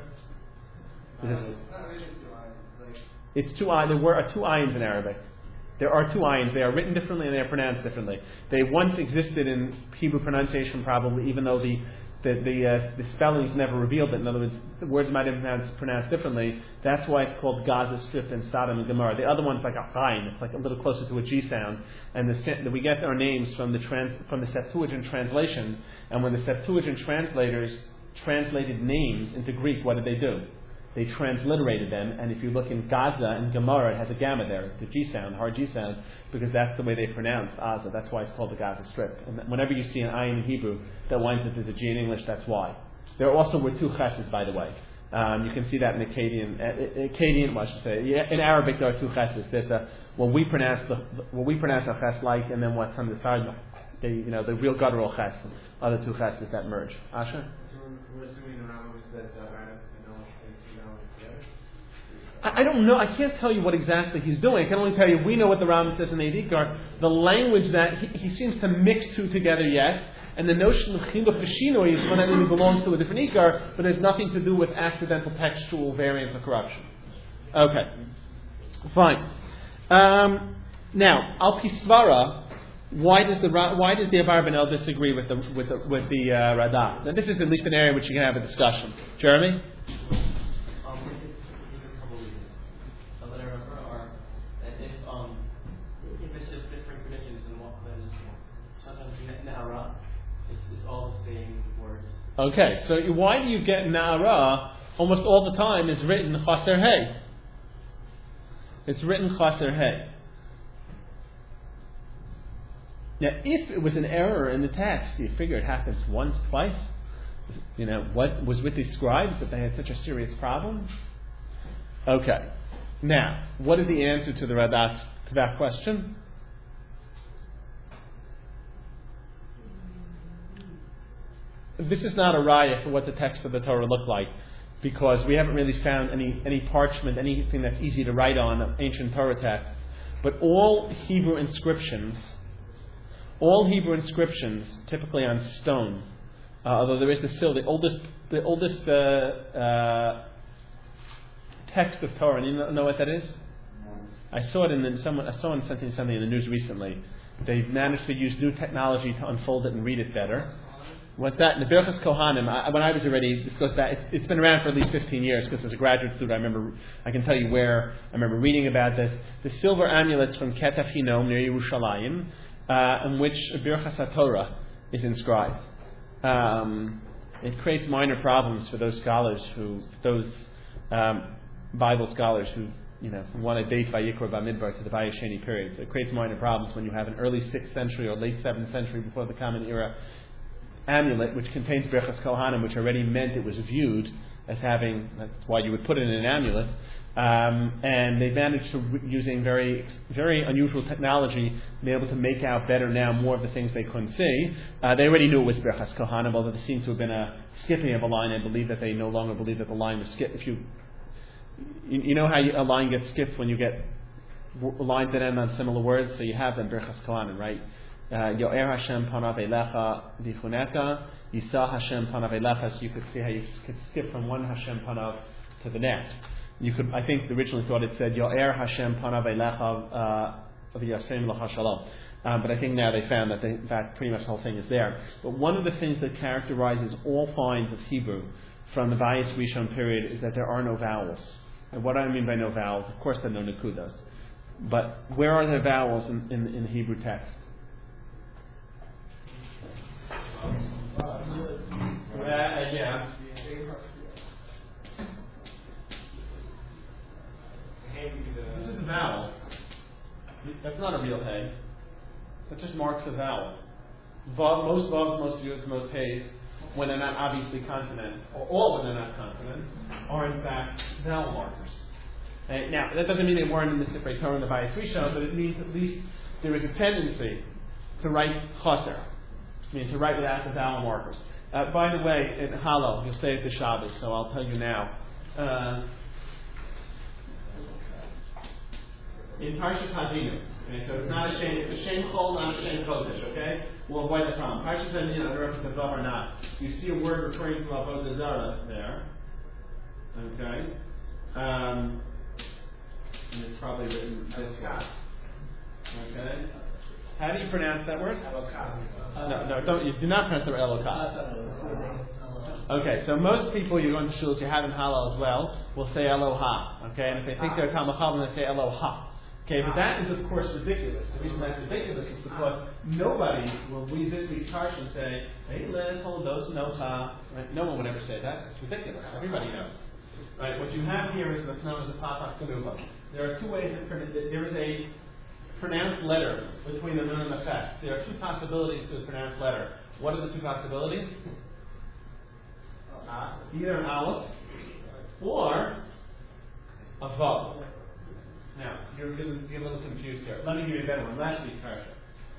It's 2 ayins. There are 2 ayins in Arabic. There are 2 ayins. They are written differently and they are pronounced differently. They once existed in Hebrew pronunciation, probably, even though the spellings never revealed it. In other words, the words might have been pronounced differently. That's why it's called Gaza Strip and Sodom and Gomorrah. The other one's like a ayin. It's like a little closer to a G sound. And we get our names from the Septuagint translation. And when the Septuagint translators translated names into Greek, what did they do? They transliterated them, and if you look in Gaza and Gemara, it has a gamma there, the G sound, hard G sound, because that's the way they pronounce Gaza. That's why it's called the Gaza Strip. And whenever you see an ayin in Hebrew that winds up as a G in English, that's why. There also were 2 chesses, by the way. You can see that in Akkadian, I should say. In Arabic, there are 2 chesses. There's what we pronounce a ches like, and then what's on the side, the real guttural ches, other 2 chesses that merge. Asha? So we're assuming the Rambam is that I don't know. I can't tell you what exactly he's doing. I can only tell you we know what the Rambam says in Eidikar. The language that he seems to mix 2 together yet, and the notion of chinuch v'shinui is one that really belongs to a different Ikar, but has nothing to do with accidental textual variance or corruption. Okay, fine. Now, Al Pisvara, why does the Avar Ben El disagree with the Radah? Now, this is at least an area which you can have a discussion. Jeremy. Okay, so why do you get Na'ara almost all the time is written Chaser Hey? It's written Chaser Hey. Now, if it was an error in the text, you figure it happens once, twice. What was with these scribes that they had such a serious problem? Okay. Now, what is the answer to that question? This is not a raya for what the text of the Torah looked like, because we haven't really found any parchment, anything that's easy to write on ancient Torah texts. But all Hebrew inscriptions, typically on stone, although there is the oldest text of Torah. And you know what that is? I saw it in something in the news recently. They've managed to use new technology to unfold it and read it better. What's that? The Birchas Kohanim, when I was already, this goes back, it's been around for at least 15 years, because as a graduate student, I can tell you where, I remember reading about this. The silver amulets from Ketef Hinnom near Yerushalayim, in which Birchas HaTorah is inscribed. It creates minor problems for those scholars Bible scholars who want to date Vayikra Bamidbar to the Vayesheni period. So it creates minor problems when you have an early 6th century or late 7th century before the Common Era amulet which contains Birchas Kohanim, which already meant it was viewed as having, that's why you would put it in an amulet, and they managed to, using very, very unusual technology, be able to make out better now more of the things they couldn't see. They already knew it was Birchas Kohanim, although there seemed to have been a skipping of a line. I believe that they no longer believe that the line was skipped. If you know how a line gets skipped when you get lines that end on similar words, so you have them Birchas Kohanim, right? Yo'er Hashem panav elecha v'chuneka, Yisah Hashem panav elecha. So you could see how you could skip from one Hashem panav to the next. You could, I think, originally thought it said Yo'er Hashem panav elecha v'yasem l'cha shalom. But I think now they found that that pretty much the whole thing is there. But one of the things that characterizes all finds of Hebrew from the Bayis Rishon period is that there are no vowels. And what do I mean by no vowels? Of course, there are no nekudas. But where are the vowels in the Hebrew text? Yeah. This is a vowel. That's not a real hey. That just marks a vowel. Most vowels, most yuds, most heys, when they're not obviously consonants, or all when they're not consonants, are in fact vowel markers. Now, that doesn't mean they weren't in the Sifrei Torah and the Bayis Rishon, but it means at least there is a tendency to write chaser. I mean, to write without the vowel markers. By the way, in Hallel, you'll say it to Shabbos, so I'll tell you now. In Parshas Hadinu, okay, so it's not a shame, it's a shame chol, not a shame kodesh, okay? We'll avoid the problem. Parshas Hadinu, I don't know if it's a vav or not. You see a word referring to Avodah Zarah there, okay? And it's probably written this way. Okay? How do you pronounce that word? You do not pronounce the word Eloka. Okay, so most people you go into shuls, you have in Hallel as well, will say Eloha. Okay, and if they think they're Talmud Chacham, they say Eloha. Okay, but that is of course ridiculous. The reason that's ridiculous is because nobody will read this week's Tarsh and say, Hey, Le'echol dos nocha. Right? No one would ever say that. It's ridiculous. Everybody knows. Right? What you have here is what's known as a Patach Kenuva. There are two ways of there is a pronounced letter between the nun and the ches. There are two possibilities to the pronounced letter. What are the two possibilities? Either an aleph or a vav. Now, you're getting a little confused here. Let me give you a better one. Last week's parsha.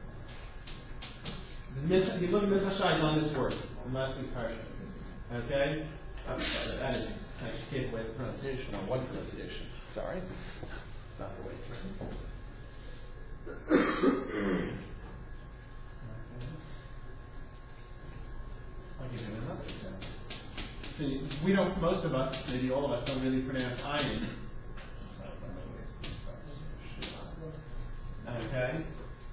You look at Mitzvah on this word in last week's parsha. Okay? That is, I just gave away the pronunciation on one pronunciation. Sorry. It's not the way it's written. I'll give you another example. See, most of us, maybe all of us, don't really pronounce ayin. Okay?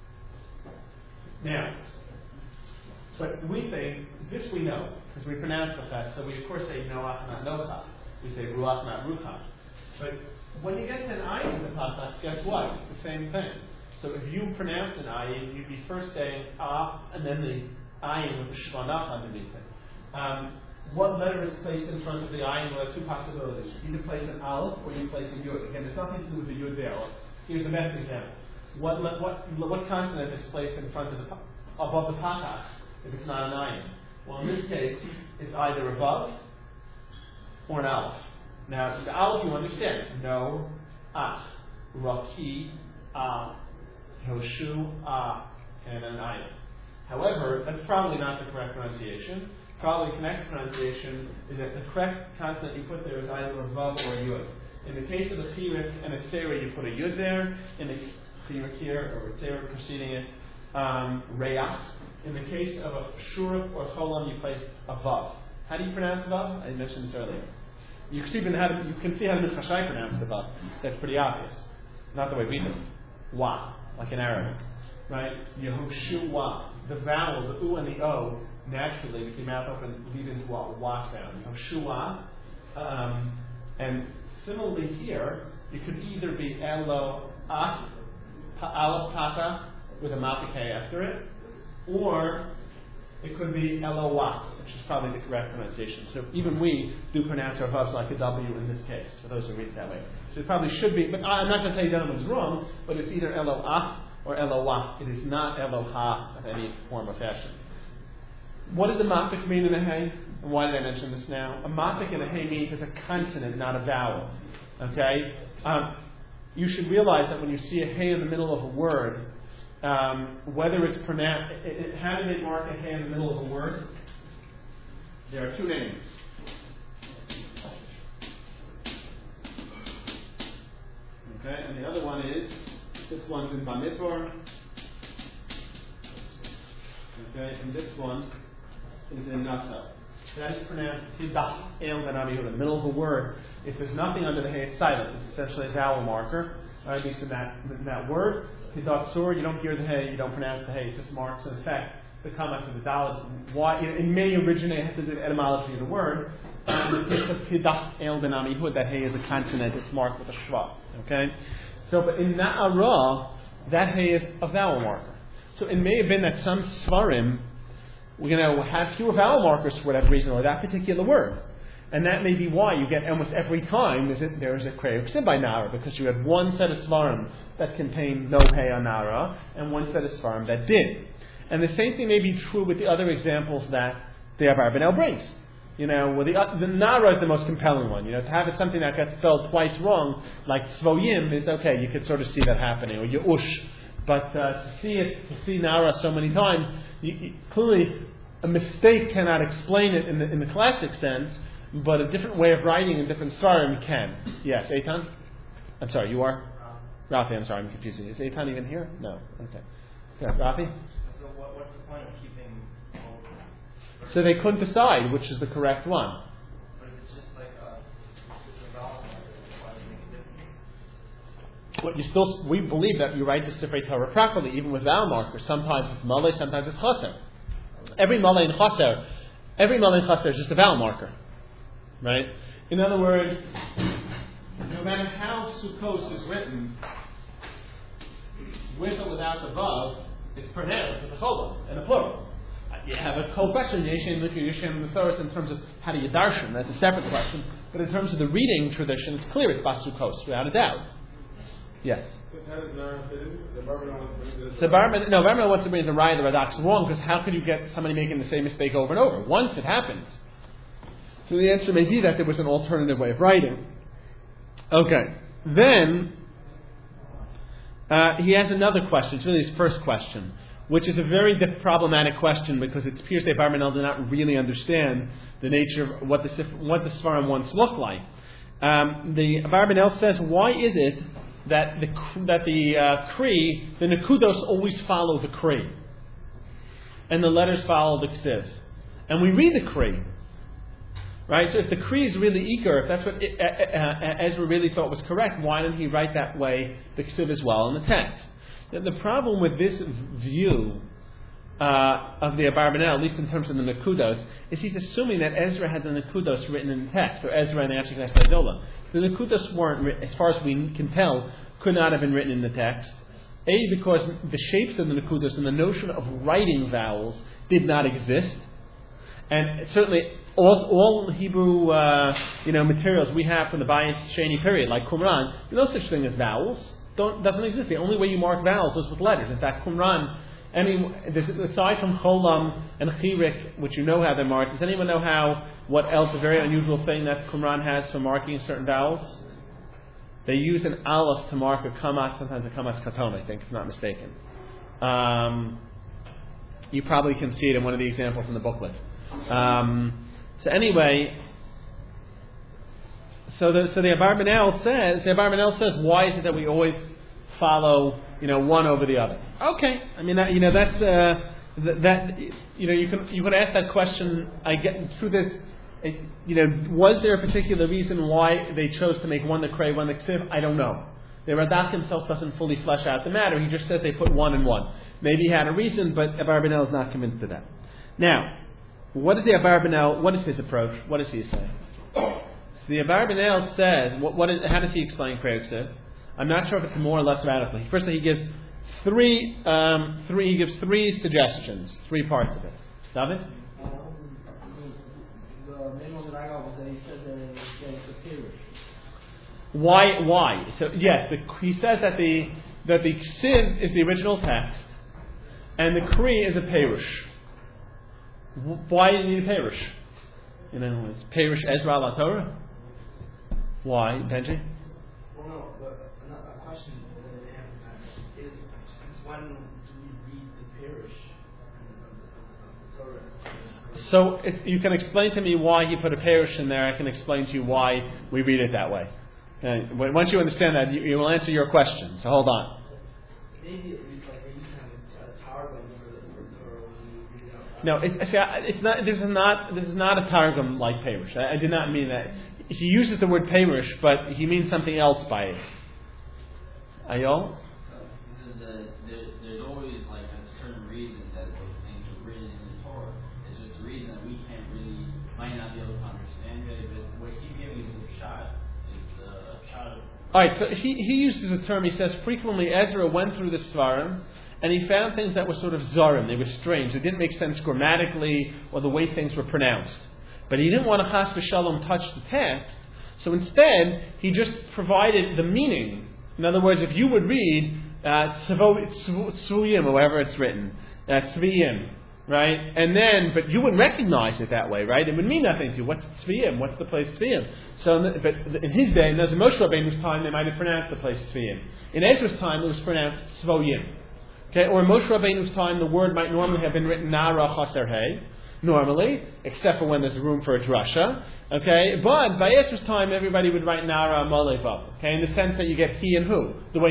Now, but we think, this we know, because we pronounce the fact, so we of course say noach, not nocha. We say ruach, not rucha. But when you get to an ayin in the patach, guess what? It's the same thing. So if you pronounce an ayin, you'd be first saying and then the ayin with the shvanach underneath it. What letter is placed in front of the ayin? Well, there are two possibilities. You either place an aleph or you place a yud. Again, there's nothing to do with the yud there. Here's the best example. What consonant is placed in front of above the patach if it's not an ayin? Well, in this case, it's either a vav or an aleph. Now, the aleph you understand. No, raki, hoshu, and an ayin. However, that's probably not the correct pronunciation. Probably the correct pronunciation is that the correct consonant you put there is either a vav or a yud. In the case of the chirik and a tzera, you put a yud there. In the chirik here, or a tzera preceding it, reach. In the case of a shuruk or cholam, you place a vav. How do you pronounce vav? I mentioned this earlier. You can see how the Mitzvah Shai pronounced the vav. That's pretty obvious. Not the way we do. Wa, like in Arabic. right? Yehoshua. The vowel, the U and the O, naturally, with your mouth open, lead into a wa sound. Yehoshua. And similarly here, it could either be Elo Ah, Aleph Pata with a Mapike after it, or it could be Eloah, which is probably the correct pronunciation. So even we do pronounce our vowels like a W in this case, for those who read it that way. So it probably should be, but I'm not going to tell you that one's wrong, but it's either Eloah or Eloah. It is not Eloha of any form or fashion. What does a mafik mean in a hay? And why did I mention this now? A mafik in a hay means it's a consonant, not a vowel. Okay? You should realize that when you see a hay in the middle of a word, whether it's pronounced, how do they mark a hay in the middle of a word? There are two names. Okay, and the other one is, this one's in Bamidbar. Okay, and this one is in Nasa. That is pronounced Hidah El Benamihud, in the middle of a word. If there's nothing under the hay, it's silent. It's essentially a vowel marker, at least in that word. Hidat Sur, you don't hear the hay, you don't pronounce the hay, it just marks, in effect, the comment of the Dalet. Why it may originate, has to do with the etymology of the word. In the case of Hidah El Benamihud, that hay is a consonant, it's marked with a shva. Okay? So, but in Na'ara, that hay is a vowel marker. So it may have been that some Svarim, we're going to have fewer vowel markers for whatever reason, or that particular word. And that may be why you get almost every time there is a Kreyuk Ksib by Nara, because you had one set of Svarim that contained no Hey on Nara, and one set of Svarim that did. And the same thing may be true with the other examples that the Abarbanel brings. You know, well, the Nara is the most compelling one. You know, to have something that gets spelled twice wrong, like Tzvoyim, is okay, you could sort of see that happening, or Yush. But to see Nara so many times, clearly a mistake cannot explain it in the classic sense, but a different way of writing in different Svarim can. Yes, Eitan? I'm sorry, you are? Rafi, I'm sorry, I'm confusing you. Is Eitan even here? No. Okay. Yeah, Rafi? So what's the point of keeping both? So they couldn't decide which is the correct one. But if it's just like a vowel marker, why does it make a difference? Well, we believe that you write the Sifrei Torah properly, even with vowel markers. Sometimes it's Malay, sometimes it's Chaser. Every Malay and Chaser is just a vowel marker. Right? In other words, no matter how Sukkos is written, with or without the vav, it's pronounced as a cholah and a plural. You have a whole question, Yeshem, Yeshem, the Thoros, in terms of how do you darshan? That's a separate question. But in terms of the reading tradition, it's clear it's Bas Sukkos, without a doubt. Yes. Barbanel wants to bring the Raya the Radak's wrong, because how could you get somebody making the same mistake over and over? Once it happens. So the answer may be that there was an alternative way of writing. Okay. Then, he has another question. It's really his first question, which is a very problematic question, because it appears that Barbanel did not really understand the nature of what the Svarim once looked like. The Barbanel says, why is it that the Kri, the Nekudos always follow the Kri, and the letters follow the Ksiv? And we read the Kri. Right? So if the Kri is really Iker, if that's what Ezra really thought was correct, why didn't he write that way, the Ksiv as well in the text? The problem with this view of the Abarbanel, at least in terms of the Nekudos, is he's assuming that Ezra had the Nekudos written in the text, or Ezra and Ashkenaz Idola. The Nekudos weren't, as far as we can tell, could not have been written in the text. A, because the shapes of the Nekudos and the notion of writing vowels did not exist. And certainly all Hebrew materials we have from the Bayis Sheni period, like Qumran, there's no such thing as vowels. Doesn't exist. The only way you mark vowels is with letters. In fact, Qumran, aside from Cholam and Chirik, which you know how they're marked, does anyone know what else, a very unusual thing that Qumran has for marking certain vowels? They use an aleph to mark a kamat, sometimes a kamat katon, I think, if I'm not mistaken. You probably can see it in one of the examples in the booklet. So anyway, so the Abarbanel says, why is it that we always follow, one over the other? Okay, I mean you could ask that question. I get through this. Was there a particular reason why they chose to make one the Krei, one the Ksiv? I don't know. The Radak himself doesn't fully flesh out the matter. He just says they put 1 and 1. Maybe he had a reason, but Abarbanel is not convinced of that. Now, what is the Abarbanel? What is his approach? What does he say? So the Abarbanel says, how does he explain Krei Ksiv? I'm not sure if it's more or less radical. Firstly, he gives three suggestions, 3 parts of it. David? The main one that I got was that he said that it's a period. Why? So yes, he says that the Ksiv is the original text, and the Kri is a Perush. Why do you need a Perush? It's Perush Ezra la Torah. Why, Benji? Well, no, but a question that I have is, since when do we read the parish of the Torah? So if you can explain to me why he put a Perush in there, I can explain to you why we read it that way. Okay. Once you understand that, you will answer your question. So hold on. Maybe it reads like any kind of targum for Torah when you read it out. No, it's not. This is not a targum like Perush. I did not mean that. He uses the word Perush, but he means something else by it. Ayol? There's always like a certain reason that those things are written in the Torah. It's just a reason that we might not be able to understand it. But what he's giving is a shot. Alright, so he uses a term, he says frequently Ezra went through the Svarim and he found things that were sort of zarim, they were strange, they didn't make sense grammatically or the way things were pronounced. But he didn't want to chas v'shalom touch the text, so instead he just provided the meaning. In other words, if you would read Tzvuyim, or however it's written, Tzviyim, right? And then, but you wouldn't recognize it that way, right? It would mean nothing to you. What's Tzviyim? What's the place Tzviyim? So, but in his day, in Moshe Rabbeinu's time, they might have pronounced the place Tzviyim. In Ezra's time, it was pronounced Tzvoyim. Okay? Or in Moshe Rabbeinu's time, the word might normally have been written Nara Chaser Hey, normally, except for when there's room for a drasha. Okay? But by Ezra's time, everybody would write Nara Mole Vav. Okay? In the sense that you get he and who. The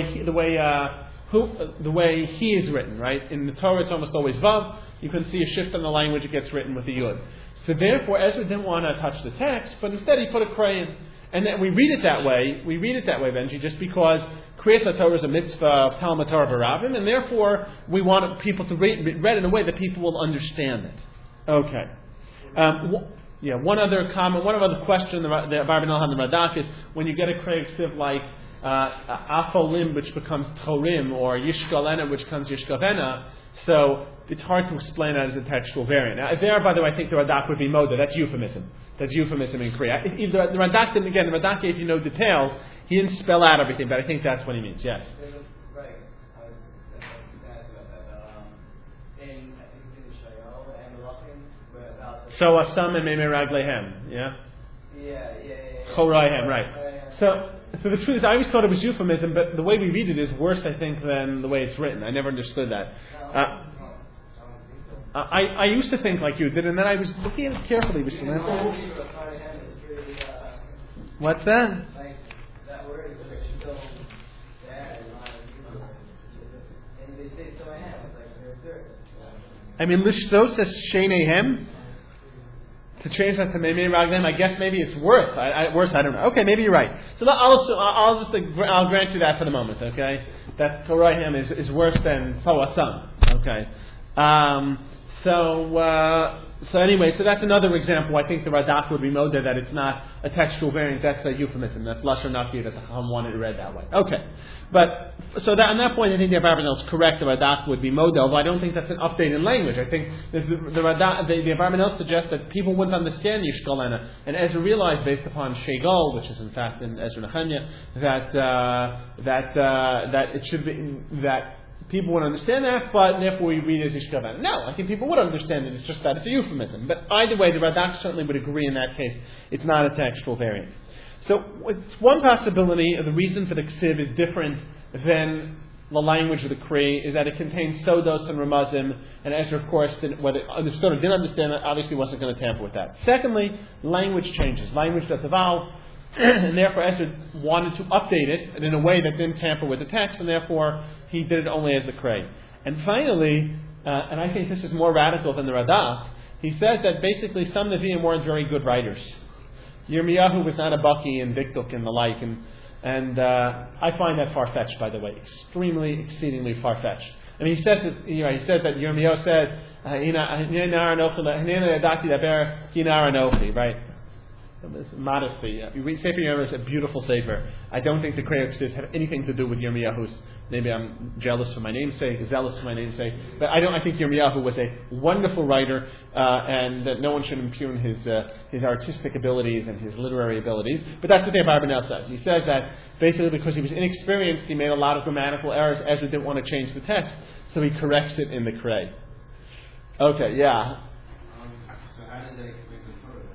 way he is written, right? In the Torah, it's almost always Vav. You can see a shift in the language, it gets written with a Yud. So therefore, Ezra didn't want to touch the text, but instead he put a Krei in. And then we read it that way, Benji, just because Kriyas HaTorah is a mitzvah of Talmud Torah B'Ravim, and therefore we want people to read in a way that people will understand it. Okay. One other comment, one other question the Abarbanel had in the Radak is, when you get a Krei Ksiv like Afolim, which becomes Torim, or Yishkalena, which becomes Yishkavena, so it's hard to explain that as a textual variant. Now, there, by the way, I think the Radak would be Moda. That's euphemism. That's euphemism in Kriya. The Radak didn't, again, the Radak gave you no details. He didn't spell out everything, but I think that's what he means. Yes. Right. I was asked about that. I think it's in Shayo and Malachim, about the... So Asam and Meme Raglehem. Yeah? Yeah. Choraihem, right. So the truth is, I always thought it was euphemism, but the way we read it is worse, I think, than the way it's written. I never understood that. I used to think like you did, and then I was looking at it carefully. What's that? Like, that word is still there, and they say so I am. It's like, they're I mean, Lishto says Sheinehem. To change that to Meme Raglehem, I guess maybe it's worse. Worse, I don't know. Okay, maybe you're right. So I'll grant you that for the moment. Okay, that Torahim is worse than Toasam. Okay. So anyway, so that's another example. I think the Radak would be modeh that it's not a textual variant. That's a euphemism. That's lashon naki that the Chacham wanted it read that way. Okay, but so that on that point, I think the Abarbanel is correct. The Radak would be modeh, although I don't think that's an update in language. I think the Abarbanel suggests that people wouldn't understand Yishkalena, and Ezra realized, based upon Shegal, which is in fact in Ezra Nehemiah, that it should be that people would understand that, but therefore we read as Ishkavan. No, I think people would understand it. It's just that it's a euphemism. But either way, the Radak certainly would agree in that case. It's not a textual variant. So it's one possibility of the reason for the Ksiv is different than the language of the Kri is that it contains Sodos and Ramazim, and Ezra, of course, whether understood or didn't understand it, obviously wasn't going to tamper with that. Secondly, language changes. Language does evolve. And therefore Ezra wanted to update it in a way that didn't tamper with the text, and therefore he did it only as the Krei. And finally, and I think this is more radical than the Radak, he says that basically some Nevi'im weren't very good writers. Yirmiyahu was not a Baki and Dikduk and the like, and And I find that far-fetched, by the way, exceedingly far-fetched. I mean, he said that Yirmiyahu said, right? Modesty. You read Sefer Yirmiyahu, it's a beautiful sefer. I don't think the Kreyuks have anything to do with Yirmiyahu's. Maybe I'm jealous for my namesake, zealous for my namesake, but I think Yirmiyahu was a wonderful writer, and that no one should impugn his artistic abilities and his literary abilities. But that's what the Abarbanel says. He says that basically because he was inexperienced, he made a lot of grammatical errors. Ezra didn't want to change the text, so he corrects it in the Krey. Okay, yeah. So how does that explain the Torah?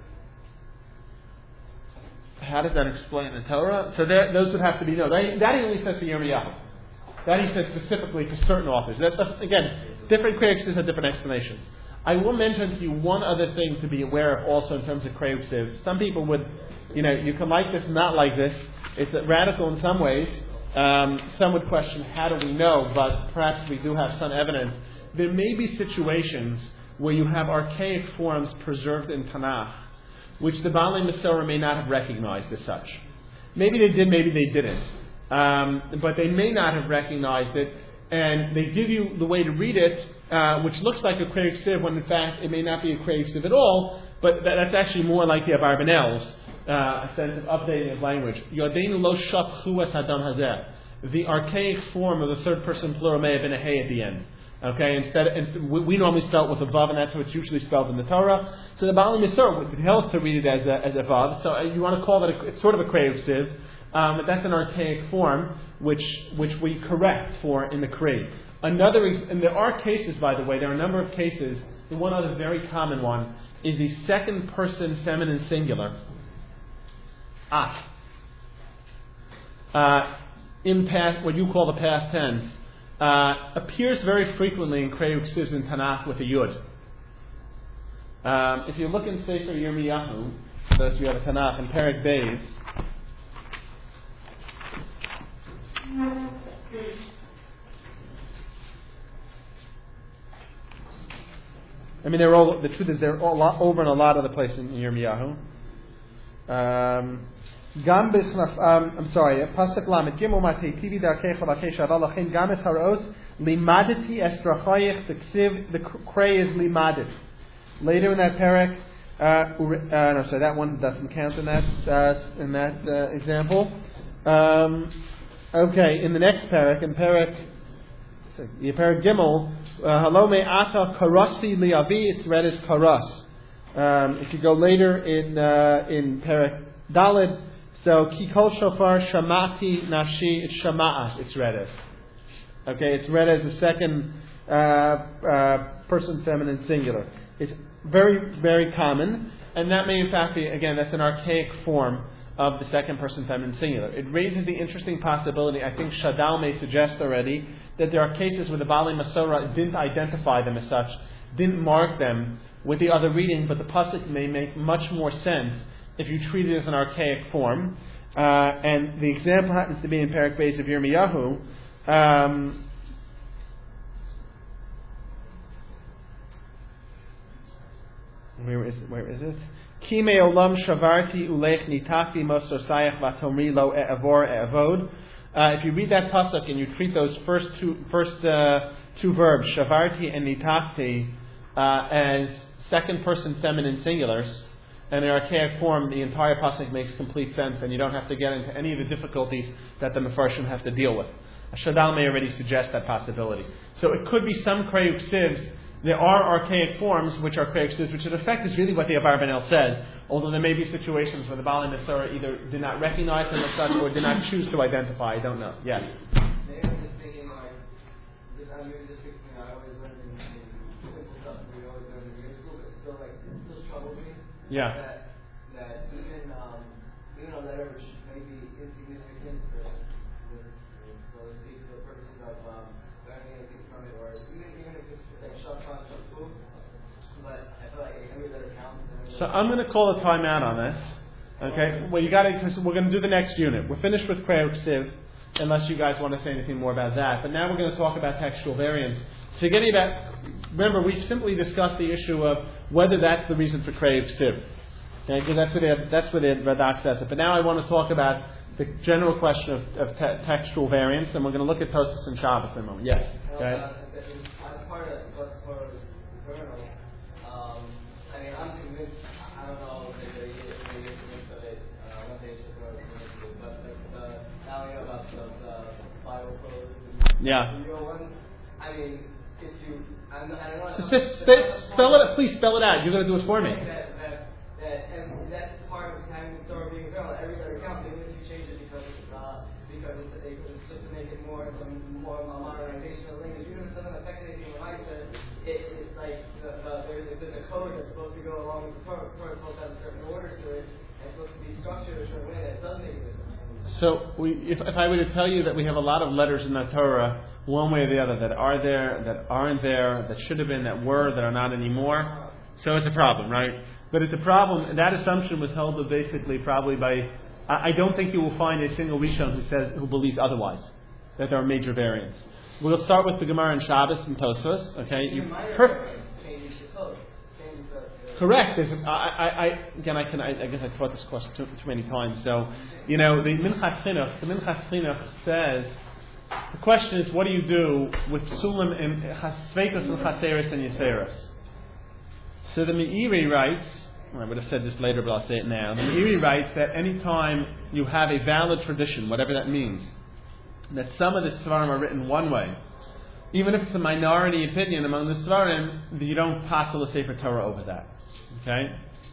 How does that explain the Torah? So those would have to be known. That he only says to Yirmiyahu. That he says specifically to certain authors. That's, again, different Kreyuks have different explanations. I will mention to you one other thing to be aware of also in terms of Kreyuks. Some people would, you can like this, not like this. It's radical in some ways. Some would question, how do we know? But perhaps we do have some evidence. There may be situations where you have archaic forms preserved in Tanakh, which the Baalei Masorah may not have recognized as such. Maybe they did, maybe they didn't. But they may not have recognized it, and they give you the way to read it, which looks like a Kreyuk Siv, when in fact it may not be a Kreyuk Siv at all, but that's actually more like the Abarbanel's, a sense of updating of language. Yodeinu lo shapchu es hadam hazeh. The archaic form of the third person plural may have been a hey at the end. Okay, we normally spell it with a vav, and that's how it's usually spelled in the Torah. So the Baalei Masorah would tell us to read it as a vav. So you want to call that it's sort of a Kreyuk Siv. But that's an archaic form which we correct for in the Krey. And there are cases, by the way, there are a number of cases. The one other very common one is the second person feminine singular. In past, what you call the past tense, appears very frequently in Kreyuk Sivs in Tanakh with a yud. If you look in Sefer Yirmiyahu, those of you have a Tanakh, in Perek Beis, I mean, the truth is they're all over in a lot of the places in Yirmiyahu. I'm sorry. Pasuk Lamed Gimel Matei Tivi Darkei Chavakei Shaval Lachin Games Haros Limadeti Estrachayich. The Krey is Limadet. Later in that parak, that one doesn't count in that example. Okay, in the next parak, in parak Gimel, Halome Ata Karasi Liavi, it's read as Karas. If you go later in parak Daled, so Kikol Shofar Shamati Nashi, it's Shama'at, it's read as. Okay, it's read as the second person feminine singular. It's very, very common, and that may in fact be, again, that's an archaic form of the second person feminine singular. It raises the interesting possibility, I think Shadal may suggest already, that there are cases where the Baalei Masorah didn't identify them as such, didn't mark them with the other reading, but the pasuk may make much more sense if you treat it as an archaic form. And the example happens to be in Perek Beis of Yirmiyahu. Where is it? Kime olam shavarti ulech nitati mosor sayach vatomri lo e'avor e'avod. If you read that pasuk and you treat those first two verbs, shavarti and nitati, as second person feminine singulars, and in archaic form, the entire pasuk makes complete sense, and you don't have to get into any of the difficulties that the Mefarshim have to deal with. Shadal may already suggest that possibility. So it could be some Kreyuk Sivs. There are archaic forms which are Kreyuk Sivs, which in effect is really what the Abarbanel says, although there may be situations where the Baalei Masorah either did not recognize them as such or did not choose to identify. I don't know. Yes? Maybe I'm just thinking, I'm just fixing, I always learned in simple stuff, we always learn in grade school, but it still troubles me. Yeah. That even a letter which may be insignificant for so to speak, for the purposes of learning anything from it, or even if it's like shafan, shafu, but I feel like every letter counts. So I'm going to call a timeout on this. Okay. Well, you got to, because we're going to do the next unit. We're finished with Kreyuk Siv, unless you guys want to say anything more about that. But now we're going to talk about textual variants. Forgetting about, remember, we simply discussed the issue of whether that's the reason for Kreyuk Siv. Okay, because that's where the Radak says it. But now I want to talk about the general question of textual variance, and we're going to look at Tosfos and Shabbos in a moment. Yes. Okay. As part of for criminal, I mean, I'm convinced. I don't know if they get convinced of it. One day it's but now we know about the Bible codes. Yeah. The real one. I mean, if you, I don't know. Spell it. Please spell it out. You're going to do it for me. And that's part of having the Torah being available. Every other account, even if you change it because it's just to make it more modernization of language, even if it doesn't affect anything like that, it's like there's a code that's supposed to go along with the Torah. The Torah is supposed to have a certain order to it, and it's supposed to be structured a certain way that doesn't exist. So, if I were to tell you that we have a lot of letters in the Torah, one way or the other, that are there, that aren't there, that should have been, that were, that are not anymore, so it's a problem, right? But it's a problem, and that assumption was held basically probably by, I don't think you will find a single Rishon who believes otherwise, that there are major variants. We'll start with the Gemara and Shabbos and Tosfos, okay? Changes the code. Correct. I guess I taught this course too many times. So, the Minchas Chinuch says, the question is, what do you do with Psulim and Chasvekos and Chaseris and Yeseris? So the Meiri writes, I would have said this later, but I'll say it now. The Meiri writes that any time you have a valid tradition, whatever that means, that some of the Svarim are written one way, even if it's a minority opinion among the Svarim, you don't pass a Sefer Torah over that. Okay?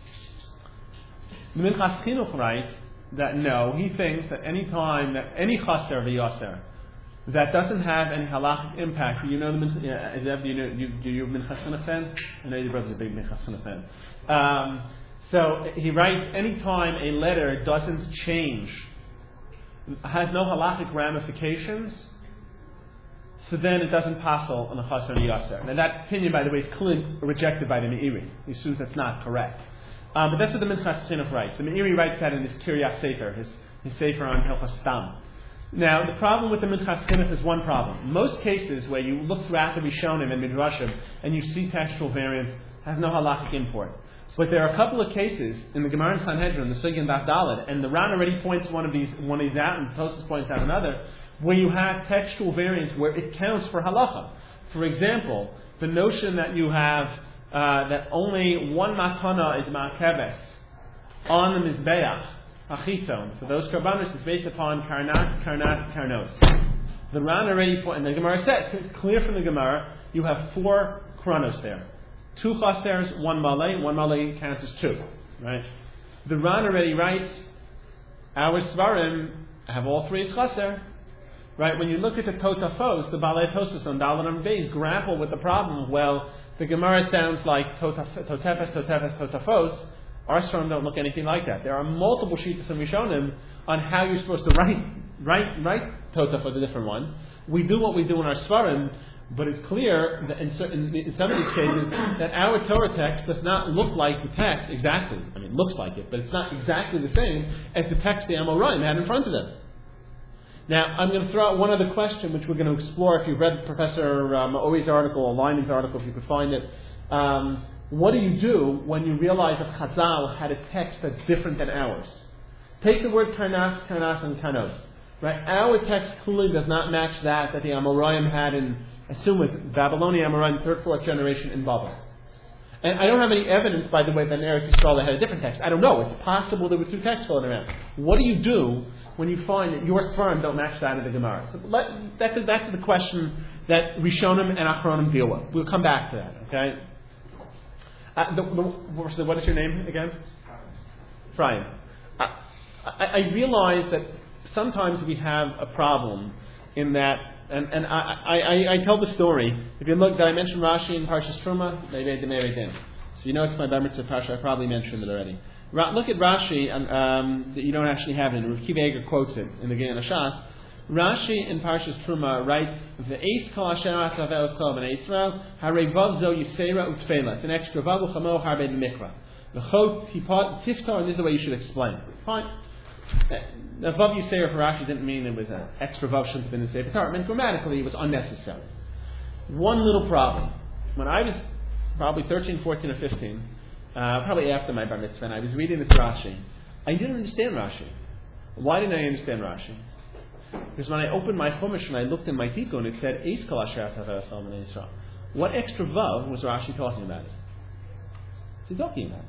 The Minchas Chinuch writes that no, he thinks that any time that any Chaser v'Yaser that doesn't have any halachic impact. You know the Zev, do you Minchas Chinuch fan? I know your brother's a big Minchas Chinuch fan. So he writes, anytime a letter doesn't change, has no halachic ramifications, so then it doesn't passel on the Chaser and Yaser. Now that opinion, by the way, is clearly rejected by the Meiri. He assumes that's not correct. But that's what the Minchas Chinuch writes. The Meiri writes that in his Kiryas Sefer, his Sefer on Hilchos Stam. Now, the problem with the Minchas Chinuch is one problem. Most cases where you look throughout the Rishonim and Midrashim and you see textual variants have no halachic import. But there are a couple of cases in the Gemara and Sanhedrin, the Sugya and Daf Daled, and the Ran already points one of these out, and Tosfos points out another, where you have textual variants where it counts for halacha. For example, the notion that you have that only one matana is ma'akeves on the Mizbeach, Achitzon, for those karbanos is based upon karnos. The Ran already and the Gemara said, it's clear from the Gemara, you have 4 chronos there. 2 chasers, 1 malay counts as 2. Right? The Ran already writes, our Svarim have all 3 as chaser. Right? When you look at the Totafos, the Balei Tosfos on Daled and Beis grapple with the problem. Well, the Gemara sounds like Totafos. Our Svarim don't look anything like that. There are multiple Shittas and Rishonim on how you're supposed to write Tota for the different ones. We do what we do in our Svarim, but it's clear that in some of these cases that our Torah text does not look like the text exactly. I mean, it looks like it, but it's not exactly the same as the text the Amoraim had in front of them. Now, I'm going to throw out one other question, which we're going to explore. If you've read Professor Ma'ori's article, or Lyman's article, if you could find it. What do you do when you realize that Chazal had a text that's different than ours? Take the word karnas, and karnos. Right? Our text clearly does not match that the Amoraim had in, assume with Babylonian Amoraim, 3rd, 4th generation in Babel. And I don't have any evidence, by the way, that in Eretz Yisrael they had a different text. I don't know. It's possible there were 2 texts floating around. What do you do when you find that your Svarim don't match that of the Gemara? So that's the question that Rishonim and Achronim deal with. We'll come back to that. Okay. What is your name again? Brian. I realize that sometimes we have a problem in that, and I tell the story. If you look, did I mention Rashi in Parshas Truma? Maybe I didn't. So you know it's my Bar Mitzvah Parsha. I probably mentioned it already. Look at Rashi, that you don't actually have it. Rav Kiva Eger quotes it in the Gemara Shas. Rashi in Parshas Truma writes, "Ve'eis kol asher ataveos kol b'nei Yisrael harevav zo yisera utfela." It's an extra vav uchamo harbe b'mikra. V'chot tiftar, and this is the way you should explain. Fine. Now, vav yisera for Rashi didn't mean it was an extra vav shouldn't have been in the Sefer Torah. It meant grammatically it was unnecessary. One little problem. When I was probably 13, 14, or 15, probably after my Bar Mitzvah, and I was reading this Rashi, I didn't understand Rashi. Why didn't I understand Rashi? Because when I opened my Chumash and I looked in my Tikkun, it said Eis Kol Asher Ataveh Yisrael B'nai Yisrael. What extra vav was Rashi talking about? What's he talking about?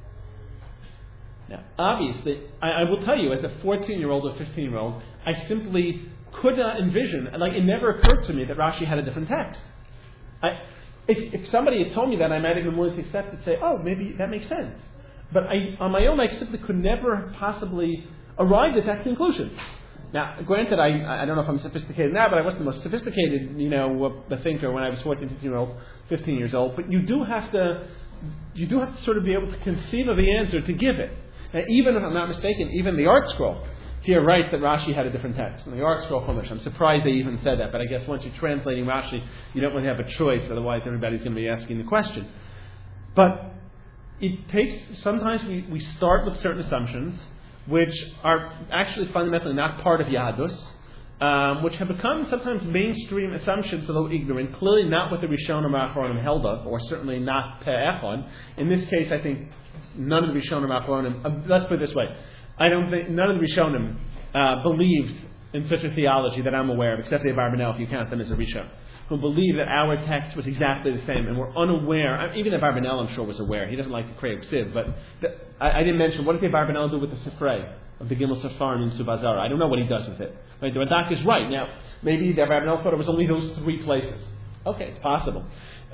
Now, obviously, I will tell you, as a 14-year-old or 15-year-old, I simply could not envision, like it never occurred to me that Rashi had a different text. If somebody had told me that, I might have been willing to accept it and say, oh, maybe that makes sense. But on my own, I simply could never have possibly arrived at that conclusion. Now, granted, I don't know if I'm sophisticated now, but I wasn't the most sophisticated, thinker when I was 15 years old. But you do have to sort of be able to conceive of the answer to give it. Now, even if I'm not mistaken, even the Art Scroll here writes that Rashi had a different text. In the Art Scroll Chumash, I'm surprised they even said that, but I guess once you're translating Rashi, you don't really have a choice, otherwise everybody's going to be asking the question. But it takes, sometimes we start with certain assumptions, which are actually fundamentally not part of Yahadus, which have become sometimes mainstream assumptions, although ignorant, clearly not what the Rishonim Achronim held of, or certainly not Pe'echon. In this case, I think none of the Rishonim Achronim, let's put it this way, I don't think none of the Rishonim believed in such a theology that I'm aware of, except the Abarbanel, if you count them as a Rishon, who believed that our text was exactly the same, and were unaware. Even the Abarbanel, I'm sure, was aware. He doesn't like the Krei Ksiv, but I didn't mention, what did the Abarbanel do with the Sifrei of the Gimel Safarim in Subazara? I don't know what he does with it. Right? The Radak is right. Now, maybe the Abarbanel thought it was only those 3 places. Okay, it's possible.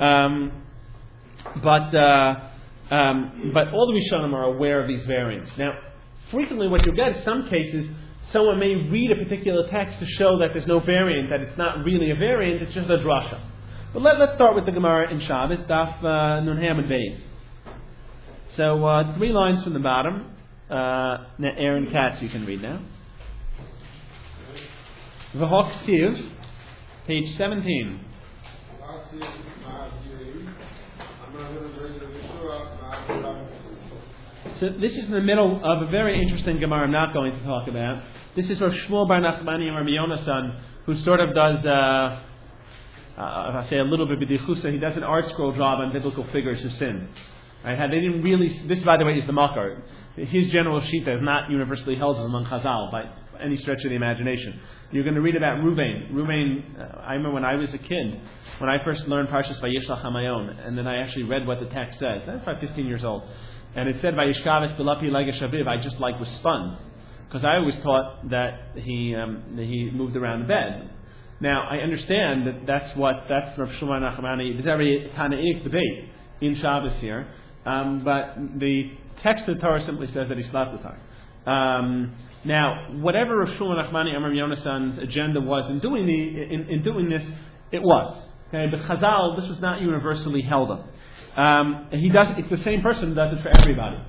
But all the Rishonim are aware of these variants. Now, frequently what you'll get is some cases, someone may read a particular text to show that there's no variant, that it's not really a variant, it's just a drasha. But let's start with the Gemara in Shabbos, Daf Nun Ham and Beis. So 3 lines from the bottom, Aaron Katz you can read now. V'hok Siv, page 17. So this is in the middle of a very interesting Gemara I'm not going to talk about. This is Rav Shmuel Bar Nachmani and Rabbi Yonasan, who sort of does, I say a little bit b'dichusa, he does an art scroll job on biblical figures who sin. Right? They didn't really, this by the way is the Makar. His general shita is not universally held among Chazal by any stretch of the imagination. You're going to read about Ruvain. I remember when I was a kid, when I first learned Parshas Vayishlach on my own, and then I actually read what the text says. I was about 15 years old. And it said, Vayishkaves B'lapi Legesh Aviv, I just was stunned. Because I always thought that he moved around the bed. Now, I understand that's Rav Shmuel Nachmani, there's every Tanaic debate in Shabbos here. But the text of the Torah simply says that he slept with her. Now, whatever Rav Shmuel Nachmani Amar Yonasan's agenda was in doing this, it was. Okay? But Chazal, this was not universally held up. It's the same person who does it for everybody.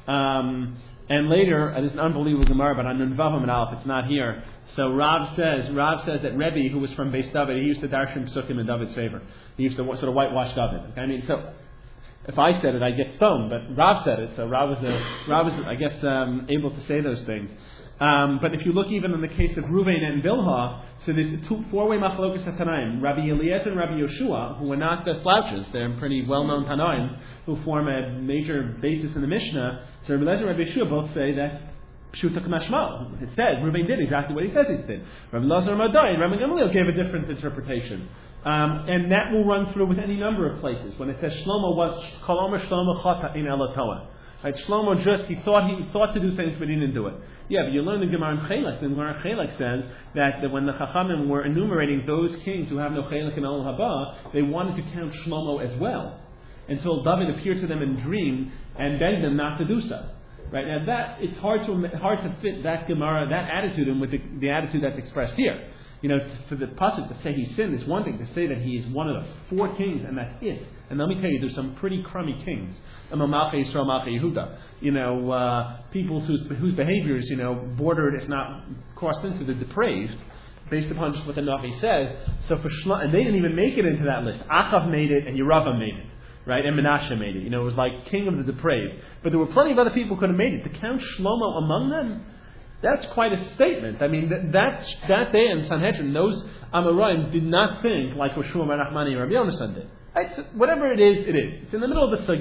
And later, there's an unbelievable Gemara, but on Nun Vavam and Aleph, it's not here. So Rav says that Rebbe, who was from Beis David, he used to darshan psukim in David's favor. He used to sort of whitewash David. Okay? I mean, so if I said it, I'd get stoned, but Rav said it, so Rav was I guess, able to say those things. But if you look even in the case of Ruvain and Bilhah, so there's 4-way machlokas HaTanaim, Rabbi Eliezer and Rabbi Yoshua, who are not the slouches, they're pretty well-known Tanaim, who form a major basis in the Mishnah. So Rabbi Eliezer and Rabbi Yoshua both say that Pshutak Mashma. It says Ruvain did exactly what he says he did. Rabbi Eliezer and Madai and Rabbi Gamliel gave a different interpretation. And that will run through with any number of places. When it says Shlomo was Kol Omer Shlomo Chata in Elatoa. Right, Shlomo he thought to do things but he didn't do it. Yeah, but you learn the Gemara in Chelek. The Gemara in Chelek says that when the Chachamim were enumerating those kings who have no Chelek in Olam Haba, they wanted to count Shlomo as well, until David appeared to them in a dream and begged them not to do so. Right, now it's hard to fit that Gemara, that attitude in with the attitude that's expressed here. For the pasuk to say he sinned is one thing. To say that he is one of the 4 kings and that's it. And let me tell you, there's some pretty crummy kings. Malchei Yisrael, Malchei Yehuda. People whose behaviors, bordered, if not crossed into the depraved, based upon just what the Navi says. So and they didn't even make it into that list. Achav made it and Yeravam made it. Right? And Menashe made it. It was like king of the depraved. But there were plenty of other people who could have made it. To count Shlomo among them, that's quite a statement. I mean, that day in Sanhedrin, those Amoraim did not think like Rav Shmuel Bar Nachmani or Rabbi Yonasan did. Right? So whatever it is, it is. It's in the middle of the sugya.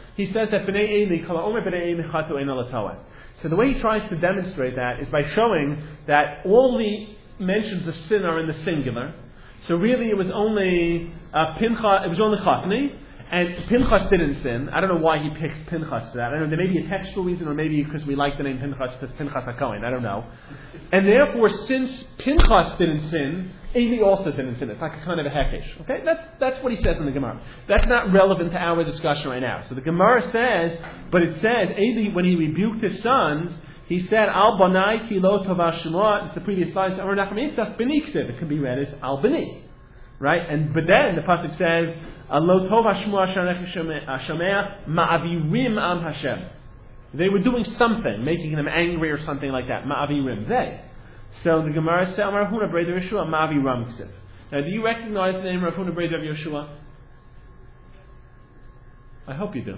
he says that B'nai Eli, Kala Omer B'nai Eli Chatu Ein Alatoa. So the way he tries to demonstrate that is by showing that all the mentions of sin are in the singular. So really it was only Pinchas, it was only Chafni, and Pinchas didn't sin. I don't know why he picks Pinchas for that. I don't know, there may be a textual reason, or maybe because we like the name Pinchas because Pinchas HaKohen. I don't know. And therefore, since Pinchas didn't sin, Eli also didn't sin. It's like a kind of a hekesh. Okay, that's what he says in the Gemara. That's not relevant to our discussion right now. So the Gemara says, but it says Eli, when he rebuked his sons, he said, Al Banai Ki Lo Tova Shema. It's the previous slide. It can be read as Al Bani, right? But then the pasuk says, Lo Tova Shema Ma'avirim Am Hashem. They were doing something, making them angry or something like that. Ma'avirim, they. So the Gemara says, Amar Huna Breder Yeshua Ma'aviram Ksiv. Now, do you recognize the name Rav Huna Breder of Yeshua? I hope you do.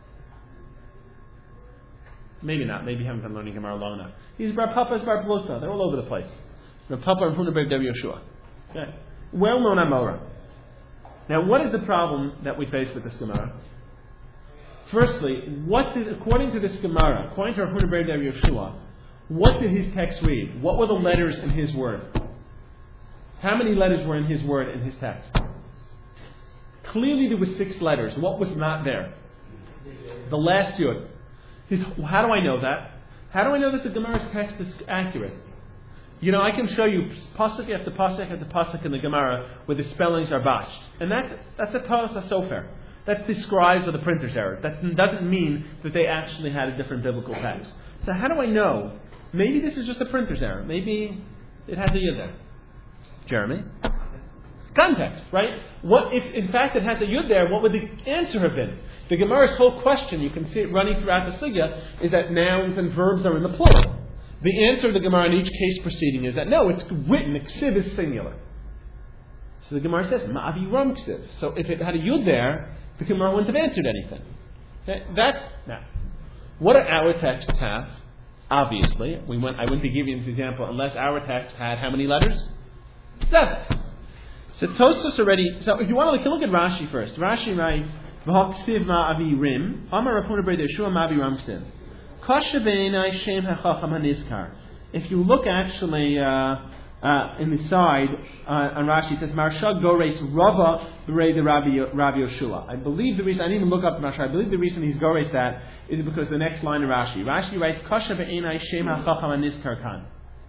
Maybe not. Maybe you haven't been learning Gemara long enough. He's Bar Papa, he's Bar Plota. They're all over the place. Rav Papa and Huna Breder Yeshua. Okay. Well-known Amora. Now, what is the problem that we face with this Gemara? Firstly, according to this Gemara, according to Rav Huna Breder Yeshua, what did his text read? What were the letters in his word? How many letters were in his word in his text? Clearly there were 6 letters. What was not there? The last yud. How do I know that? How do I know that the Gemara's text is accurate? You know, I can show you pasuk after pasuk after pasuk in the Gemara where the spellings are botched. And that's a Taras HaSofer. That describes the printer's error. That doesn't mean that they actually had a different biblical text. So how do I know? Maybe this is just a printer's error. Maybe it has a yud there. Jeremy? Context, right? What if, in fact, it has a yud there? What would the answer have been? The Gemara's whole question, you can see it running throughout the sugya, is that nouns and verbs are in the plural. The answer of the Gemara in each case proceeding is that no, it's written. The ksiv is singular. So the Gemara says ma'aviram ksiv. So if it had a yud there, the Gemara wouldn't have answered anything. Okay? Now. What do our texts have? Obviously, I wouldn't be giving this example unless our text had how many letters? 7. So Tosfos already. So if you want to look at Rashi first, Rashi writes v'haksiv ma'avirim Amar Rav Huna Breder Yeshua ma'aviram ksiv kasha b'einai shem hachacham hanizkar. If you look actually in the side on Rashi, it says Marsha Gores Rava B'rei Rabbi Yoshua. I believe the reason, I didn't even look up Marsha, I believe the reason he's Gores that is because the next line of Rashi. Rashi writes Kasha Be'enai Shem HaChacham HaNizkar Kan.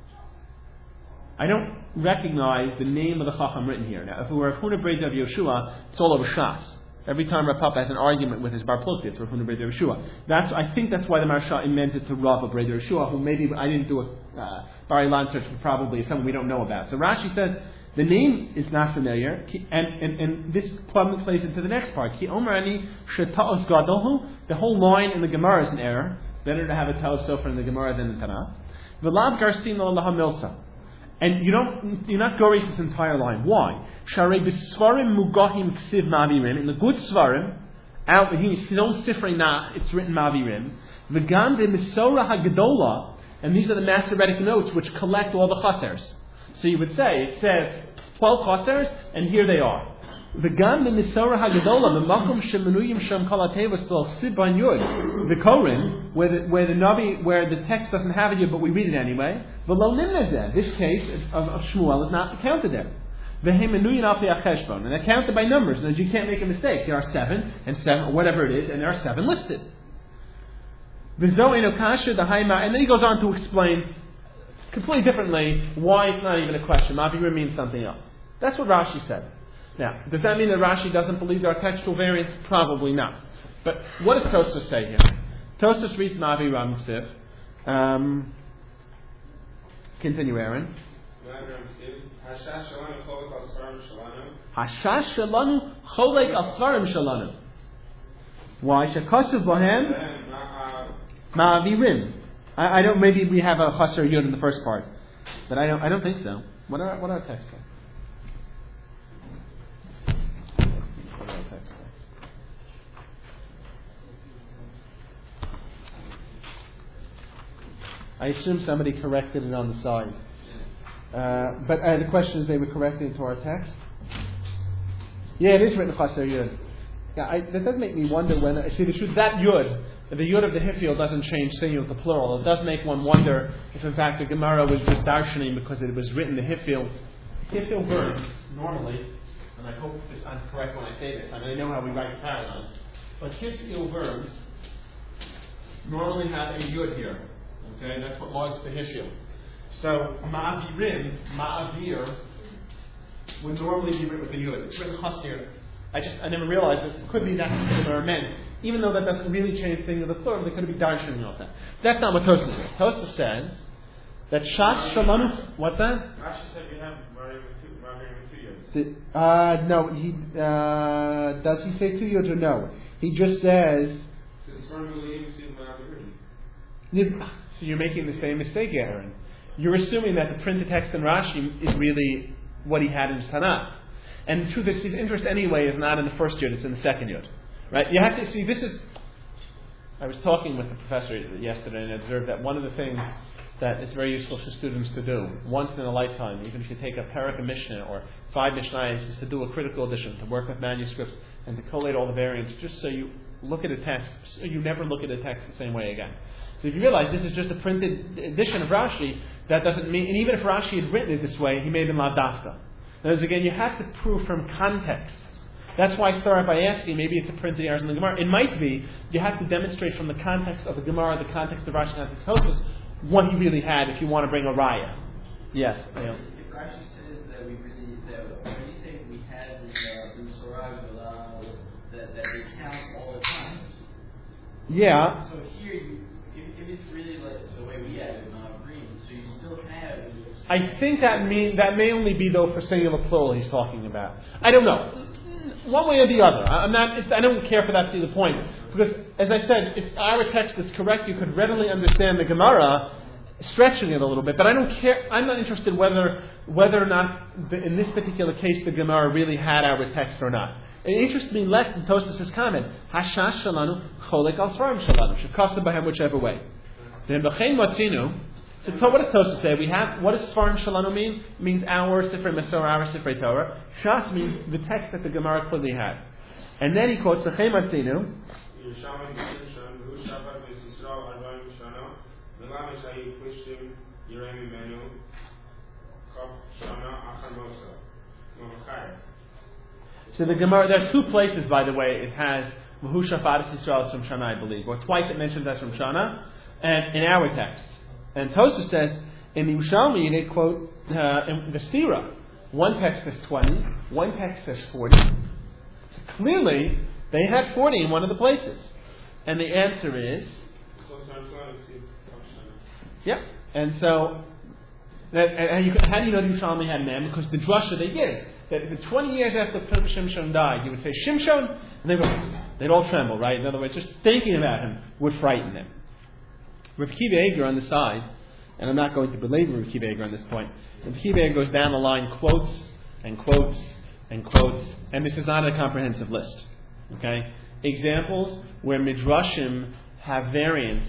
I don't recognize the name of the Chacham written here. Now, if it were Rav Huna Breder Yoshua, it's all over Shas. Every time Rav Papa has an argument with his Bar Ploti, it's Rav Huna Breder Yeshua. I think that's why the Marsha amends it to Rava Breder Yeshua, who maybe I didn't do a Bar Ilan search, but probably is someone we don't know about. So Rashi says the name is not familiar, and this plays into the next part. Ki Omerani Sheta'os Gadolhu. The whole line in the Gemara is an error. Better to have a Taos Sofer in the Gemara than the Tanakh. V'lav Garsino Lahamilsa. And you're not going this entire line. Why? Sharei b'svarim mugahim ksiv mavirim. In the good svarim, out his own sifrei nach, it's written mavirim. V'gam de misora hagadola, and these are the Masoretic notes which collect all the chasers. So you would say it says 12 chasers, and here they are. V'gam de misora hagadola b'makom shemenuyim shem kalateva still ksiv ban yud. The Korin, where the text doesn't have it yet, but we read it anyway. V'lo nimnezeh. This case of Shmuel is not counted there. And they're counted by numbers. And you can't make a mistake. There are 7 and 7, or whatever it is, and there are 7 listed. And then he goes on to explain completely differently why it's not even a question. Mavirim means something else. That's what Rashi said. Now, does that mean that Rashi doesn't believe there are textual variants? Probably not. But what does Tosfos say here? Tosfos reads Maviram Ksiv. Continue, Aaron. Hashash shalanu cholek al svarim shalanu. Why? Shekasuv bohem ma'avirim. I don't. Maybe we have a chaser yud in the first part, but I don't think so. What are our texts say? What are our texts say? I assume somebody corrected it on the side. But the question is, they were correcting it to our text? Yeah, it is written Chaser Yud. that does make me wonder when I see the truth. That yud, the yud of the hifil doesn't change singular to plural. It does make one wonder if in fact the Gemara was just darshaning because it was written the hifil. Hifil verbs normally, and I hope I'm correct when I say this. I mean I know how we write parallels, but hifil verbs normally have a yud here. Okay, that's what marks the hifil. So ma'avirim, ma'avir, would normally be written with the yud. It's written chasir. I never realized this. It could be that's what the Gemara meant. Even though that doesn't really change the thing of the plural, they could be darshaning off that. That's not what Tosfos says. Tosfos says that Shas Shalanu. What's that? Rashi said we have Mahavir with 2 yods. No. He does he say 2 yods or no? He just says. So you're making the same mistake, Aaron. You're assuming that the printed text in Rashi is really what he had in his Tanakh. And the truth is, his interest anyway is not in the first yud, it's in the second yud. Right? You have to see, this is... I was talking with the professor yesterday and I observed that one of the things that is very useful for students to do, once in a lifetime, even if you take a parak of Mishnah or 5 Mishnayos, is to do a critical edition, to work with manuscripts and to collate all the variants, just so you look at a text, so you never look at a text the same way again. So if you realize this is just a printed edition of Rashi, that doesn't mean, and even if Rashi had written it this way, he made them lavdafka. Because again, you have to prove from context. That's why I started by asking, maybe it's a printed errors in the Gemara. It might be. You have to demonstrate from the context of the Gemara, the context of Rashi, the context of Tosfos, what he really had if you want to bring a raya. Yes. If Rashi says that we really, that when you say we had this Surah that they count all the time. Yeah. So here, if it's really like the way we have it, not green, so you still have. I think that may only be though for singular plural he's talking about. I don't know. One way or the other. I don't care for that to be the point. Because, as I said, if our text is correct, you could readily understand the Gemara, stretching it a little bit. But I don't care. I'm not interested whether or not, in this particular case, the Gemara really had our text or not. It interests me less than Tosfos' comment. Hashash shalanu cholek al svarim shalanu. Shekasa b'hem whichever way. Then b'chein matzinu. So what does Tosfos say? What does Svarim Shalanu mean? It means our Sifrei Masorah, our Sifrei Torah. Shas means the text that the Gemara clearly had. And then he quotes V'chei Matzinu. So the Gemara, there are 2 places, by the way, it has V'hu Shafat Yisrael from Shana, I believe. Or twice it mentions that from Shana, and in our text. And Tosfos says, in the Yerushalmi, they quote in the Sira. One text says 20, one text says 40. So clearly, they had 40 in one of the places. And the answer is... Yeah. And so, how do you know the Yerushalmi had Mem? Because the drasha they give, that if 20 years after Shimshon died, you would say, Shimshon, and they'd all tremble, right? In other words, just thinking about him would frighten them. Rav Kiva Eger on the side, and I'm not going to belabor Rav Kiva Eger on this point, Rav Kiva Eger goes down the line, quotes, and quotes, and quotes, and this is not a comprehensive list. Okay? Examples where Midrashim have variance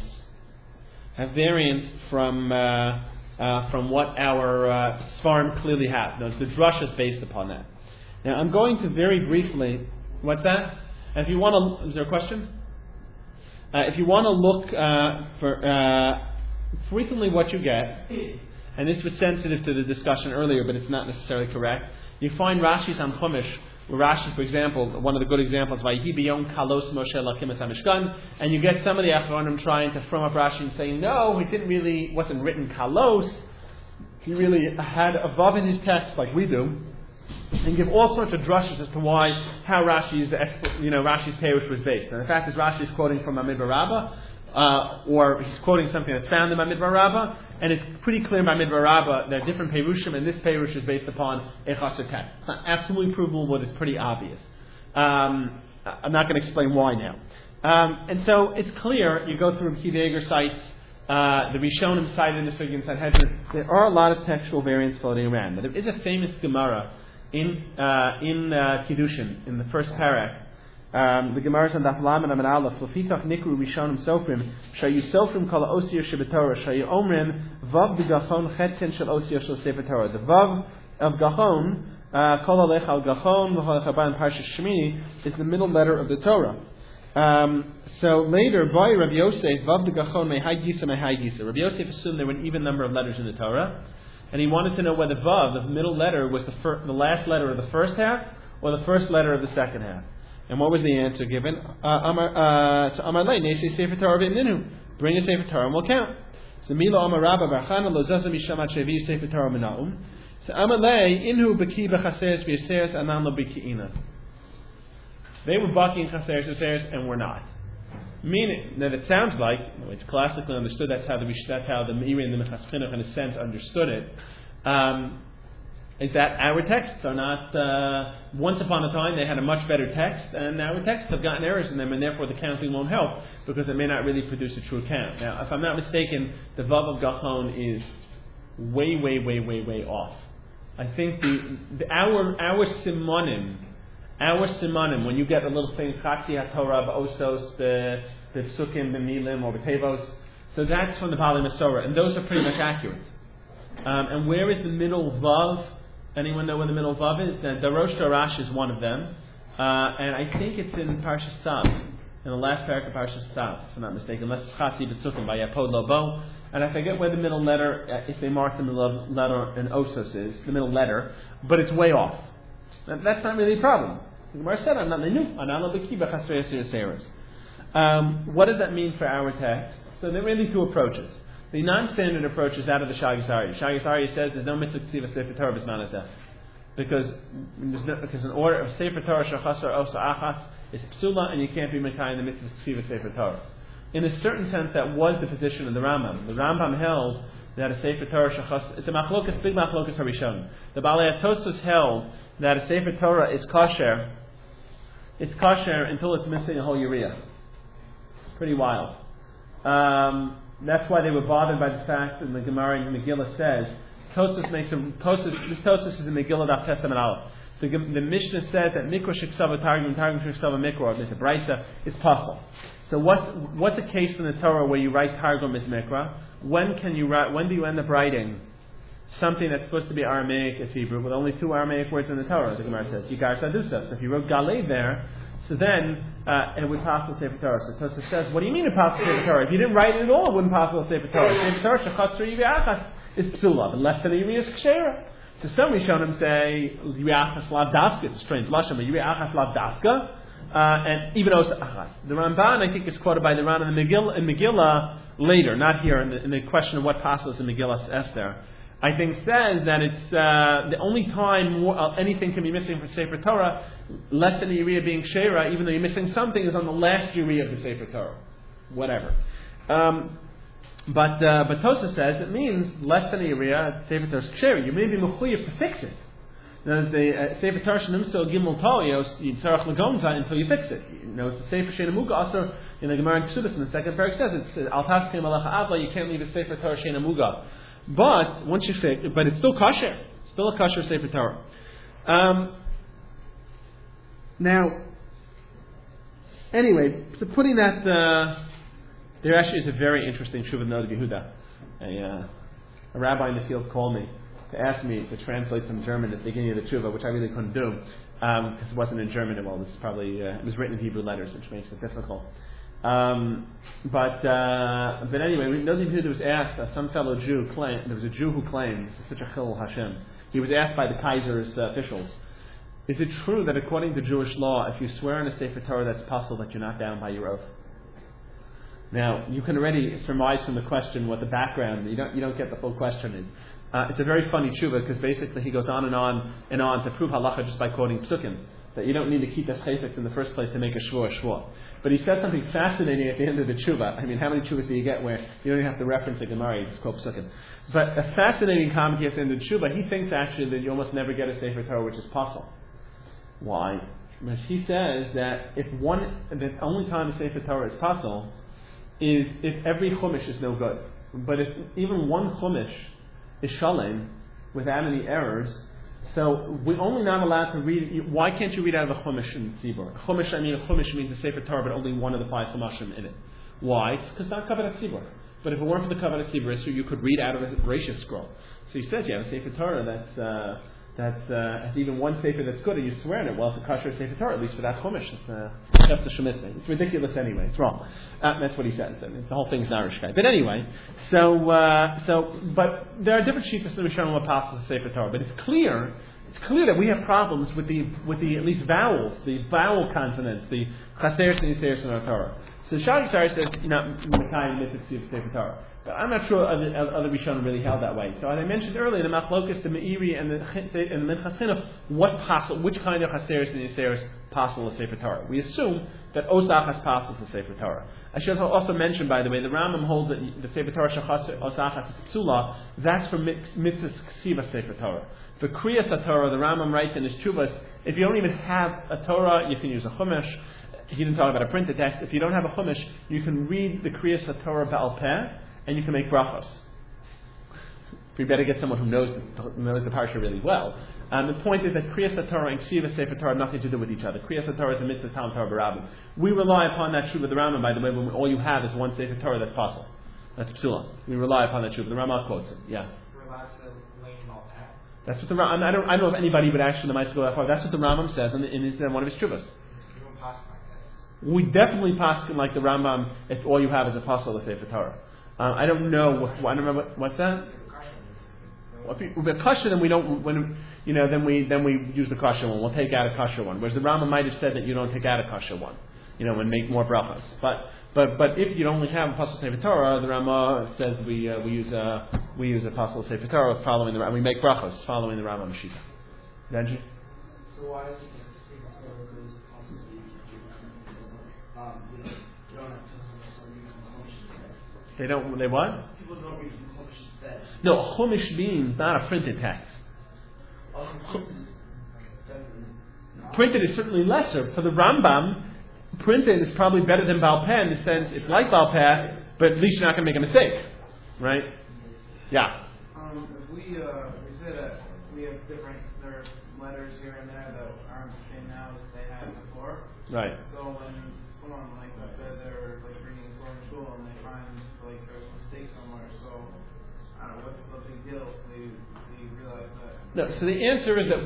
from what our Svarim clearly have. Now, the Drush is based upon that. Now, I'm going to very briefly, what's that? And if you want to, is there a question? If you want to look for frequently what you get, and this was sensitive to the discussion earlier, but it's not necessarily correct, you find Rashi's on Chumash, where Rashi, for example, one of the good examples, Vayihi biyom kalos Moshe lakim et hamishkan, and you get some of the Achronim trying to firm up Rashi and saying, no, it wasn't written kalos, he really had a vav in his text like we do, and give all sorts of drushes as to how Rashi's Perush was based. And the fact is Rashi is quoting from Amidbar Rabbah, or he's quoting something that's found in Amidbar Rabbah, and it's pretty clear in Amidbar Rabbah there are different Perushim, and this Perush is based upon Echas Tet. It's not absolutely provable, but it's pretty obvious. I'm not going to explain why now. And so it's clear, you go through Kiva Eger sites, the Rishonim cited in the Sugya and Sanhedrin, there are a lot of textual variants floating around. But there is a famous Gemara in Kiddushin, in the first parak, the Gemara is on Daf Lamed Amud Aleph. Lefitach nikru Rishonim Sofrim shayu Sofrim kol Osir Shebetorah shayu Omrim Vav B'Gachon Chetken Shel Osir Shel Sefer Torah. The Vav of Gachon Kol Alecha Al Gachon V'Chol Alecha Ba in Parshas Shemini is the middle letter of the Torah. So later, by Rabbi Yosef, Vav the Gachon Mehai Gisa Mehai Gisa. Rabbi Yosef assumed there were an even number of letters in the Torah, and he wanted to know whether Vav, the middle letter, was the last letter of the first half or the first letter of the second half. And what was the answer given? So Amalei Nesi Sefer Torah V'Ninu. Bring a Sefer Torah and we'll count. So Milo Amar Rabba Barchana Lo Zaza Mishamat Shevi Sefer Torah Menaum. So Amalei Inhu B'Ki B'Chaseres V'Yaseres Anan Lo B'Ki'ina. They were bucking Chaseres V'Yaseres and we're not. Meaning that it sounds like it's classically understood. That's how the Meiri and the Mechas Chinuch in a sense understood it. Is that our texts are not. Once upon a time they had a much better text, and our texts have gotten errors in them, and therefore the counting won't help because it may not really produce a true count. Now, if I'm not mistaken, the Vav of Gachon is way off. I think our simonim, when you get a little thing, Chatzi HaTorah, B'Osos, the Psukim, the Milim, or the Tevos, so that's from the Bali Masorah, and those are pretty much accurate. And where is the middle Vav? Anyone know where the middle Vav is? The Darosh Darash is one of them, and I think it's in Parshas Tzav, in the last paragraph of Parshas Tzav, if I'm not mistaken, unless it's Chatzi B'Tzukim by Yapod Lobo. And I forget where the middle letter, if they mark the middle letter in Osos is, the middle letter, but it's way off. That's not really a problem. The Gemara said, "I'm not nenu, analo b'kiba chasrei yasiris." What does that mean for our text? So there are really two approaches. The non-standard approach is out of the Shagis Aryeh. Shagis Aryeh says there's no mitzvah ksiva sefer Torah b'zman hazeh, because an order of sefer Torah shachasar osa achas is psula, and you can't be mekayim in the mitzvah ksiva sefer Torah. In a certain sense, that was the position of the Rambam. The Rambam held that a sefer Torah shachas, it's a machlokas, big machlokas harishon. The Balei HaTosfos held that a sefer Torah is kosher. It's kosher until it's missing a whole urea. Pretty wild. That's why they were bothered by the fact that the Gemara in Megillah says, this Tosfos is in Megillah Daf Testament Aleph. The Mishnah said that Mikra Sheksava Targum Sheksava Mikra, or the Braisa, is possible. So what's the case in the Torah where you write Targum as Mikra? When do you end up writing something that's supposed to be Aramaic as Hebrew, with only two Aramaic words in the Torah, the Gemara says, Yikar Sadusa. So if you wrote Galei there, so then it would pass the Sefer Torah. So Tosfos says, what do you mean it passes the Sefer Torah? If you didn't write it at all, it wouldn't pass the Sefer Torah. Sefer Torah Shechasra Yivei Achas is Psula, but less than a Yivei is Kshera. So some Rishonim say Yivei Achas Lav Dafka. It's a strange lashon, but Yivei Achas Lav Dafka, and even Osa Achas. The Ramban, I think, is quoted by the Ran in Megillah later, not here in the question of what passes in Megillah Esther. I think says that it's the only time anything can be missing from Sefer Torah, less than a Yiriyah being Shera, even though you're missing something, is on the last Yiriyah of the Sefer Torah. Whatever. But Tosfos says it means less than a Yiriyah, Sefer Torah is Shera. You may be mechuyev to fix it. Now, the Sefer Torah Shenimso Gimel Tolios Yitzarach Lagonza until you fix it. You know, it's the Sefer Sheina Muga. Also, in the Gemara in Ksubis in the second parak says it's Al Taskim Alacha Avla. You can't leave a Sefer Torah Sheina Muga. But once you fix, but it's still kosher. Still a kosher Sefer Torah. Now, anyway, so putting that, there actually is a very interesting Shuvah Noda Yehuda. A rabbi in the field called me to ask me to translate some German at the beginning of the Shuvah, which I really couldn't do because it wasn't in German. Well, this is probably it was written in Hebrew letters, which makes it difficult. But anyway, Noda Yehuda was asked. Some fellow Jew claimed there was a Jew who claimed this is such a chil Hashem. He was asked by the Kaiser's officials, is it true that according to Jewish law, if you swear on a Sefer Torah that's possible that you're not bound by your oath? Now, you can already surmise from the question what the background. You don't get the full question is. It's a very funny tshuva because basically he goes on to prove halacha just by quoting psukim, that you don't need to keep the chayfetz in the first place to make a shvua. But he says something fascinating at the end of the tshuva. I mean, how many tshuvas do you get where you don't even have to reference a Gemara, you just quote psukim? But a fascinating comment he has at the end of the tshuva. He thinks actually that you almost never get a Sefer Torah which is possible. Why? Because he says that the only time a Sefer Torah is possible is if every chumash is no good. But if even one chumash is shalem without any errors, so we're only not allowed to read. Why can't you read out of the chumash in tzibur? Chumash means a Sefer Torah, but only one of the 5 chumashim in it. Why? It's because not covered at tzibur. But if it weren't for the covered at tzibur, so you could read out of a gracious scroll. So he says you have a Sefer Torah has even one sefer that's good, and you swear in it, well, it's a kosher sefer Torah, at least for that chumash. That's the shemitzvah. It's ridiculous anyway. It's wrong. That's what he says. I mean, the whole thing's Narishkai. But anyway, but there are different sheets of Rishonim what passes the sefer Torah. But it's clear that we have problems with the at least vowels, the vowel consonants, the chaseres and yiseres in our Torah. So Shari Sari says, Makai mitzvah sefer Torah. But I'm not sure other Rishonim really held that way. So as I mentioned earlier, the Machlokas, the Meiri, and the Minchas Chinuch, which kind of Chaseres and Yiseres passel a Sefer Torah? We assume that Osachas passels a Sefer Torah. I should also mention, by the way, the Rambam holds that the Sefer Torah Osachas Psula, that's for Mitzvahs Ksiva Sefer Torah. For Kriyas HaTorah, the Rambam writes in his Chuvas, if you don't even have a Torah, you can use a Chumash. He didn't talk about a printed text. If you don't have a Chumash, you can read the Kriyas HaTorah Ba'al Peh, and you can make brachos. You better get someone who knows the parsha really well. The point is that Kriyas HaTorah and Ksiva Sefer Torah have nothing to do with each other. Kriyas HaTorah is a mitzvah Talmud Torah B'Rabbim. We rely upon that Shuvah the Rambam, by the way, when all you have is one Sefer Torah that's possible. That's Psula. We rely upon that Shuvah. The Rambam quotes it. Yeah. That's what the Rambam. I don't know if anybody would actually might go that far. That's what the Rambam says in one of his Shuvahs. We definitely paskin like the Rambam if all you have is a pasal of Sefer Torah. I don't know. I don't remember what's that. If we have kasha, then we don't. Then we use the kasha one. We'll take out a kasha one. Whereas the Rambam might have said that you don't take out a kasha one. And make more brachas. But if you only have a pasal Sefer Torah, the Rambam says we use a pasal Sefer Torah following the Rambam. We make brachas following the Rambam Shita. Benji. So why is it Sefer Torah because possibly you don't have to. They don't. They what? People don't read Chumash instead. No, Chumash means not a printed text. Printed is certainly lesser. For the Rambam, printed is probably better than Baal Peh in the sense it's like Baal Peh, but at least you're not going to make a mistake, right? Yeah. If we say that we have different letters here and there that aren't the same now as they had before. Right. So when someone said they're reading Torah in shul and they find there's a mistake somewhere, so I don't know what's the big deal if we realize that. No. So the answer is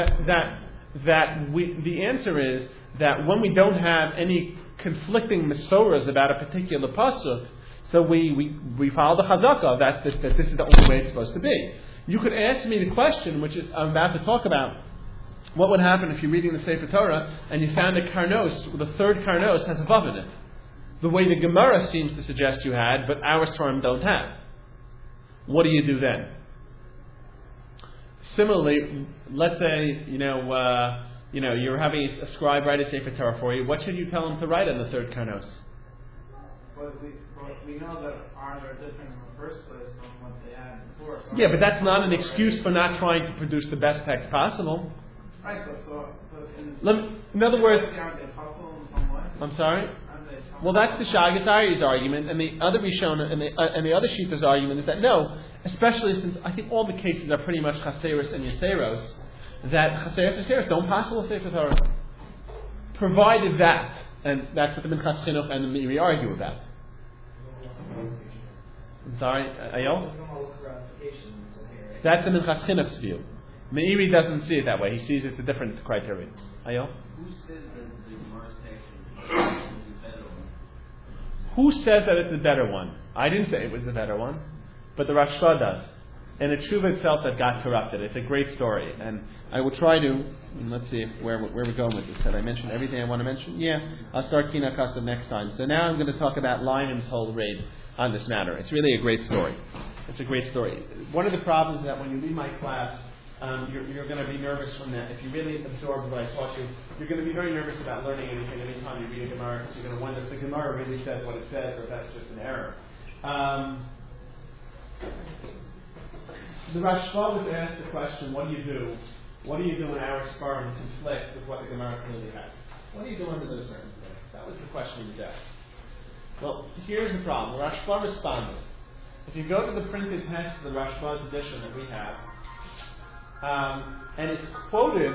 the answer is that when we don't have any conflicting mesoras about a particular pasuk, so we follow the chazakah that this is the only way it's supposed to be. You could ask me the question, which is I'm about to talk about. What would happen if you're reading the Sefer Torah and you found a karnos, the third karnos has a vav in it? The way the Gemara seems to suggest you had, but our Sfarim don't have. What do you do then? Similarly, let's say you're having a scribe write a Sefer Torah for you. What should you tell him to write on the third karnos? But we know that ours are different in the first place from what they had before. So yeah, but that's not an excuse for not trying to produce the best text possible. Right, In other words, aren't they possible in some way? I'm sorry. Well, that's the Shagas Ari's argument, and the other Rishon and the other Shita's argument is that no, especially since I think all the cases are pretty much Chaseris and Yeseros, that Chaseris and Yeseros don't pass the Sefer Torah, provided that, and that's what the Minchas Chinuch and the Meiri argue about. I'm sorry, Ayol? That's the Minchas Chinuch's view. Meiri doesn't see it that way. He sees it's a different criteria. Ayol? Who says that the Gemara's text is the better one? Who says that it's the better one? I didn't say it was the better one, but the Rashba does. And the tshuva itself that got corrupted. It's a great story, and I will try to. Let's see where we're going with this. Did I mention everything I want to mention? Yeah, I'll start Kina Kasav next time. So now I'm going to talk about Lion's whole raid on this matter. It's really a great story. It's a great story. One of the problems is that when you leave my class, you're going to be nervous from that. If you really absorb what I taught you, you're going to be very nervous about learning anything anytime you read a Gemara, because you're going to wonder if the Gemara really says what it says, or if that's just an error. The Rashba was asked the question, what do you do? What do you do when our Sfarim conflict with what the Gemara clearly has? What do you do under those circumstances? That was the question he was asked. Well, here's the problem. The Rashba responded. If you go to the printed text of the Rashba's edition that we have, and it's quoted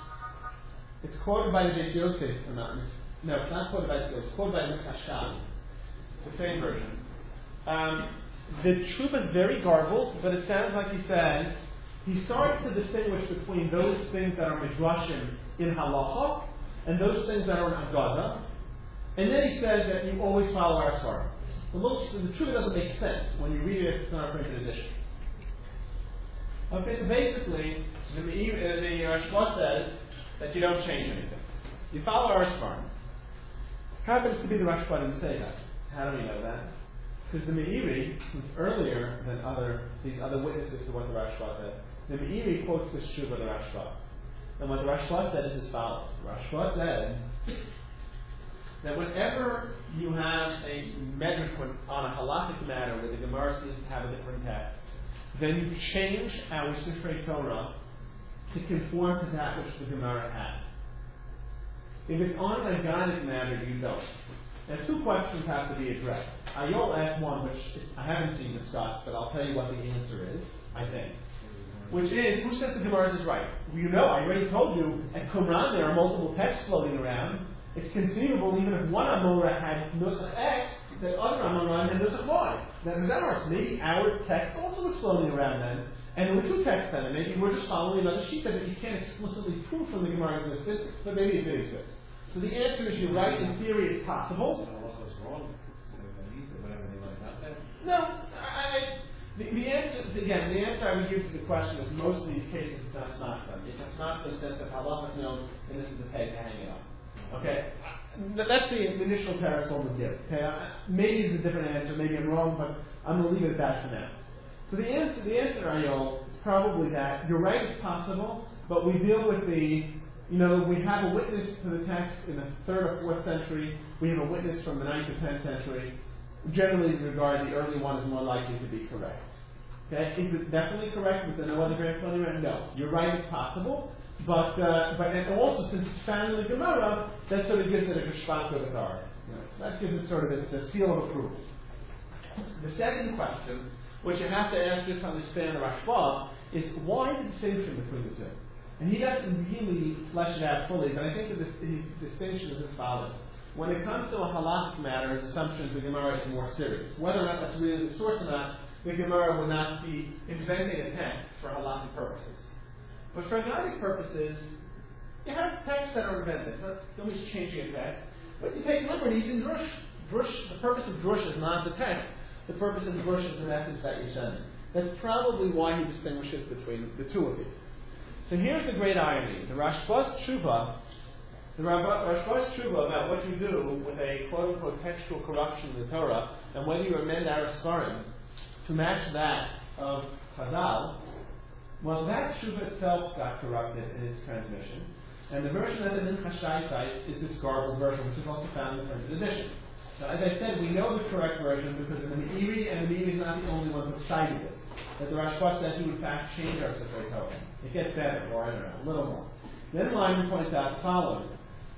by the Beis Yosef. No, it's not quoted by the Beis Yosef. It's quoted by Mikashab. The same version. The truth is very garbled, but it sounds like he says he starts to distinguish between those things that are midrashim in halacha and those things that are in Haggadah. And then he says that you always follow our Svarim. The truth doesn't make sense when you read it in our printed edition. Okay, so basically, the Rashba says that you don't change anything. You follow our Svarim. Happens to be the Rashba didn't say that. How do we know that? Because the Meiri, who's earlier than these other witnesses to what the Rashba said, the Meiri quotes the Shuv of the Rashba. And what the Rashba said is as follows. The Rashba said that whenever you have a medrash on a halakhic matter where the Gemara seems to have a different text, then you change our Sifrei Torah to conform to that which the Gemara has. If it's on a Haggadic matter, you don't. Now, two questions have to be addressed. Ayol asked one, which I haven't seen discussed, but I'll tell you what the answer is, I think. Which is, who says the Gemara is right? Well, you know, I already told you, at Qumran there are multiple texts floating around. It's conceivable, even if one Amora had Nusach X, that other Amora had Nusach Y. That was ours. Maybe our text also was floating around then, and there were two texts then, and maybe we're just following another sheet that you can't explicitly prove from the Gemara existed, but maybe it did exist. So the answer is you're right, in theory it's possible. No, the answer I would give to the question is most of these cases it's not smartphone. It's not the sense that halacha is known and this is the peg to hang it on. Okay? That's the initial parasol we give. Okay? Maybe it's a different answer, maybe I'm wrong, but I'm going to leave it at that for now. So the answer, Ayol, is probably that you're right, it's possible, but we deal with we have a witness to the text in the 3rd or 4th century, we have a witness from the 9th or 10th century. Generally, in regard, the early one is more likely to be correct. Okay, is it definitely correct? Was there no other grand floating around? No. You're right, it's possible. But and also, since it's found in the Gemara, that sort of gives it a geshpaka of authority. That gives it sort of its seal of approval. The second question, which you have to ask just to understand the Rashba, is why the distinction between the two? And he doesn't really flesh it out fully, but I think that his distinction is as follows. When it comes to a halakhic matter, his assumption is the Gemara is more serious. Whether or not that's really the source or not, the Gemara will not be inventing a text for halakhic purposes. But for Haggadic purposes, you have texts that are invented. Nobody's changing a text. But you take liberties in drush. The purpose of drush is not the text. The purpose of drush is the message that you're sending. That's probably why he distinguishes between the two of these. So here's the great irony. The Rashba's tshuva about what you do with a quote-unquote textual corruption in the Torah, and whether you amend our Svarim to match that of Chazal, well, that tshuva itself got corrupted in its transmission, and the version that the Mincha Shai cites is this garbled version, which is also found in the printed edition. Now, as I said, we know the correct version because the Meiri, and the Meiri is not the only one who cited it. That the Rashba says you in fact change our Sifrei Torah. It gets better, or I don't know, a little more. Then Lyman points out the following.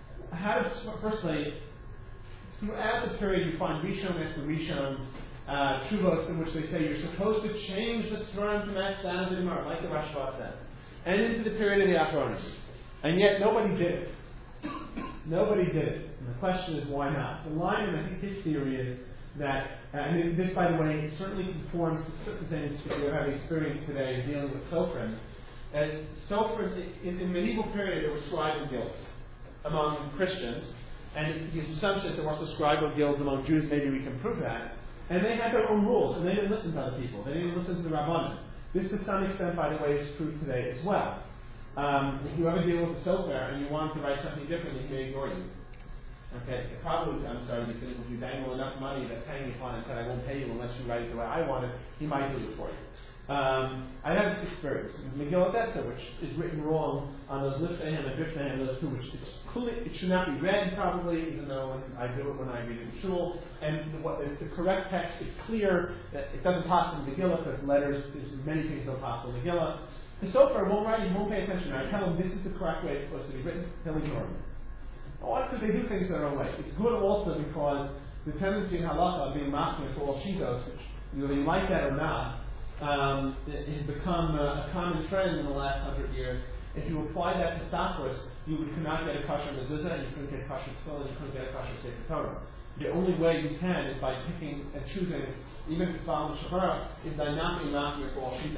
Firstly, throughout the period you find Rishon after Rishon Shuvos in which they say you're supposed to change the Svarim to match that of the Gemara, like the Rashba said. And into the period of the Achronim. And yet nobody did it. Nobody did it. And the question is why not? So Lyman, I think his theory is that, and this, by the way, certainly conforms to certain things that you have experience today dealing with Sofrim. As Sofrim, in the medieval period, there were scribal guilds among Christians, and his assumption is there were also scribal guilds among Jews. Maybe we can prove that. And they had their own rules, and they didn't listen to other people. They didn't listen to the Rabbanim. This, to some extent, by the way, is true today as well. If you ever deal with a Sofer and you want to write something different, he may ignore you. Okay, probably, I'm sorry, because if you dangle enough money that's hanging upon it and said, I won't pay you unless you write it the way I want it, he might do it for you. I have this experience. Megillah Esther, which is written wrong on those Lifnehem and Bifnehem, those two, which it should not be read probably, even though I do it when I read it in shul. And the correct text is clear that it doesn't pass in Megillah because letters, there's many things don't pass in Megillah. The Sofer won't write, he won't pay attention. I tell him this is the correct way it's supposed to be written, he'll ignore me. Why? Because they do things their own way. It's good also because the tendency in halacha of being machmir for all shitos, which whether you like that or not, it has become a common trend in the last 100 years. If you apply that to Stachris, you could not get a kosher mezuzah, and you couldn't get a kosher tefillah, and you couldn't get a kosher sefer Torah. The only way you can is by picking and choosing, even to follow the Shechara, is by not being machmir for all shitos.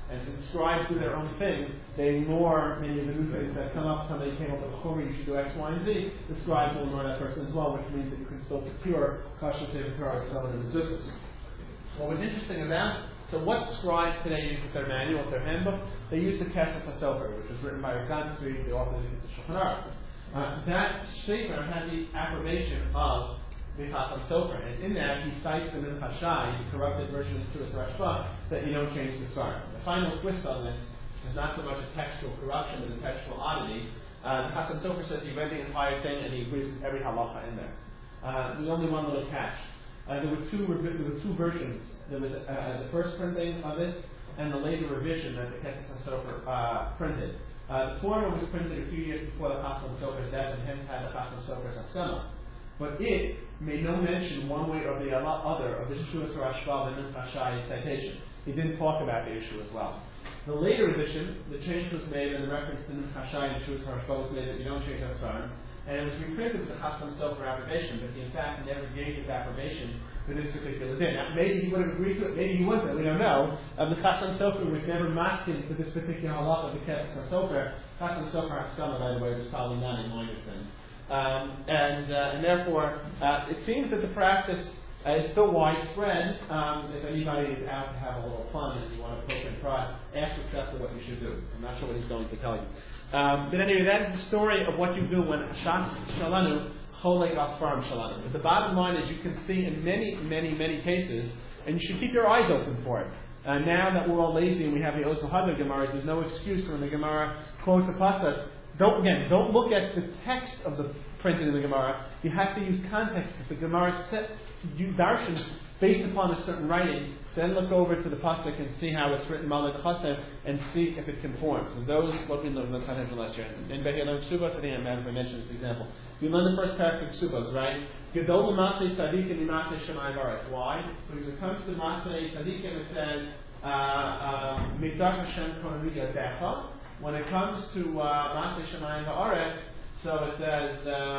And since scribes do their own thing, they ignore many of the new things that come up. Somebody came up with a chomer, you should do X, Y, and Z. The scribes will ignore that person as well, which means that you can still procure kosher sefer Torah and sell it in the Zuzus. What was interesting about so what scribes today use with their manual, with their handbook? They use the Kesef HaSofer, which was written by Rav Gansri, the author of the Shulchan Aruch. That sefer had the approbation of the Chasam Sofer, and in that he cites the Mincha Shai, the corrupted version of the Tuas Rashba, that you don't change the start. The final twist on this is not so much a textual corruption but a textual oddity. The Chasam Sofer says he read the entire thing and he agrees with every halacha in there. There's only one little catch. There were two versions. There was the first printing of this and the later revision that the Kesef HaSofer printed. The former was printed a few years before the Chasam Sofer's death and hence had the Chasam Sofer's Haskama. But it made no mention one way or the other of the Tuas Rashba and Mincha Shai citation. He didn't talk about the issue as well. The later edition, the change was made and the reference to Mincha Shai and Tuas Rashba was made that you don't change that sign. And it was reprinted with the Chasam Sofer approbation, but he in fact never gave his approbation for this particular day. Now, maybe he would have agreed to it, maybe he wouldn't, we don't know. The Chasam Sofer was never masking for this particular halacha of the Kesef HaSofer. Chasam Sofer Haskama, by the way, was probably not in mind with him. And therefore, it seems that the practice is still widespread. If anybody is out to have a little fun and you want to poke and prod, ask Rav what you should do. I'm not sure what he's going to tell you. But anyway, that is the story of what you do when Shas Shalanu, Cholei Asfarim Shalanu. But the bottom line is you can see in many, many, many cases, and you should keep your eyes open for it. Now that we're all lazy and we have the Ozel Hadar Gemaras, there's no excuse when the Gemara quotes a pasuk. Don't look at the text of the printing in the Gemara. You have to use context. If the Gemara is set to do darshan based upon a certain writing, then look over to the pasuk and see how it's written Malach Chasem and see if it conforms. And those what we learned in the Sanhedrin last year. In Behillah Ksubos, I think I mentioned this example. We learned the first paragraph of Ksubos, right? Gedol Masei Tzadikim Imasei Shemai Baretz. Why? Because when it comes to Masei Tzadikim, it says Mikdash Hashem Kohen Yadecha. When it comes to Masei Shemai Baretz, so it says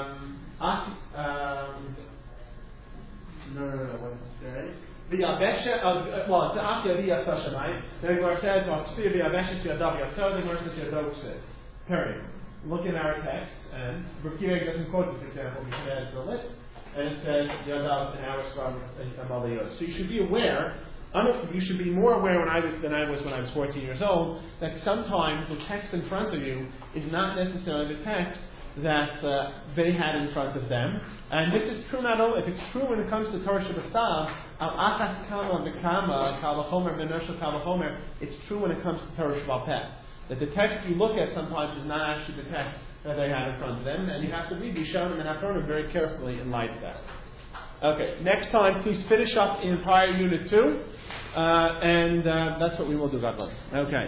what's there? The Yabesha of it's the Akya V'Yasa Shemayim. Then the Gemara says, "Ksiya V'Yabesha Yadav Yasod." The Gemara says Yadav Ksiya. Period. Look in our text, and Berkireg doesn't quote this example. We should add to the list, and it says Yadav in our Svar Amaliyot. So you should be aware. You should be more aware than I was when I was 14 years old. That sometimes the text in front of you is not necessarily the text that they had in front of them. And this is true not only, if it's true when it comes to Torah Shabbasav, al-Achas Kama V'Kama, Kavachomer, Menosha Kavachomer, it's true when it comes to Torah Sheba'al Peh. That the text you look at sometimes is not actually the text that they had in front of them, and you have to read Yishanim and Achronim very carefully in light of that. Okay, next time please finish up in entire Unit 2, and that's what we will do, God willing. Okay.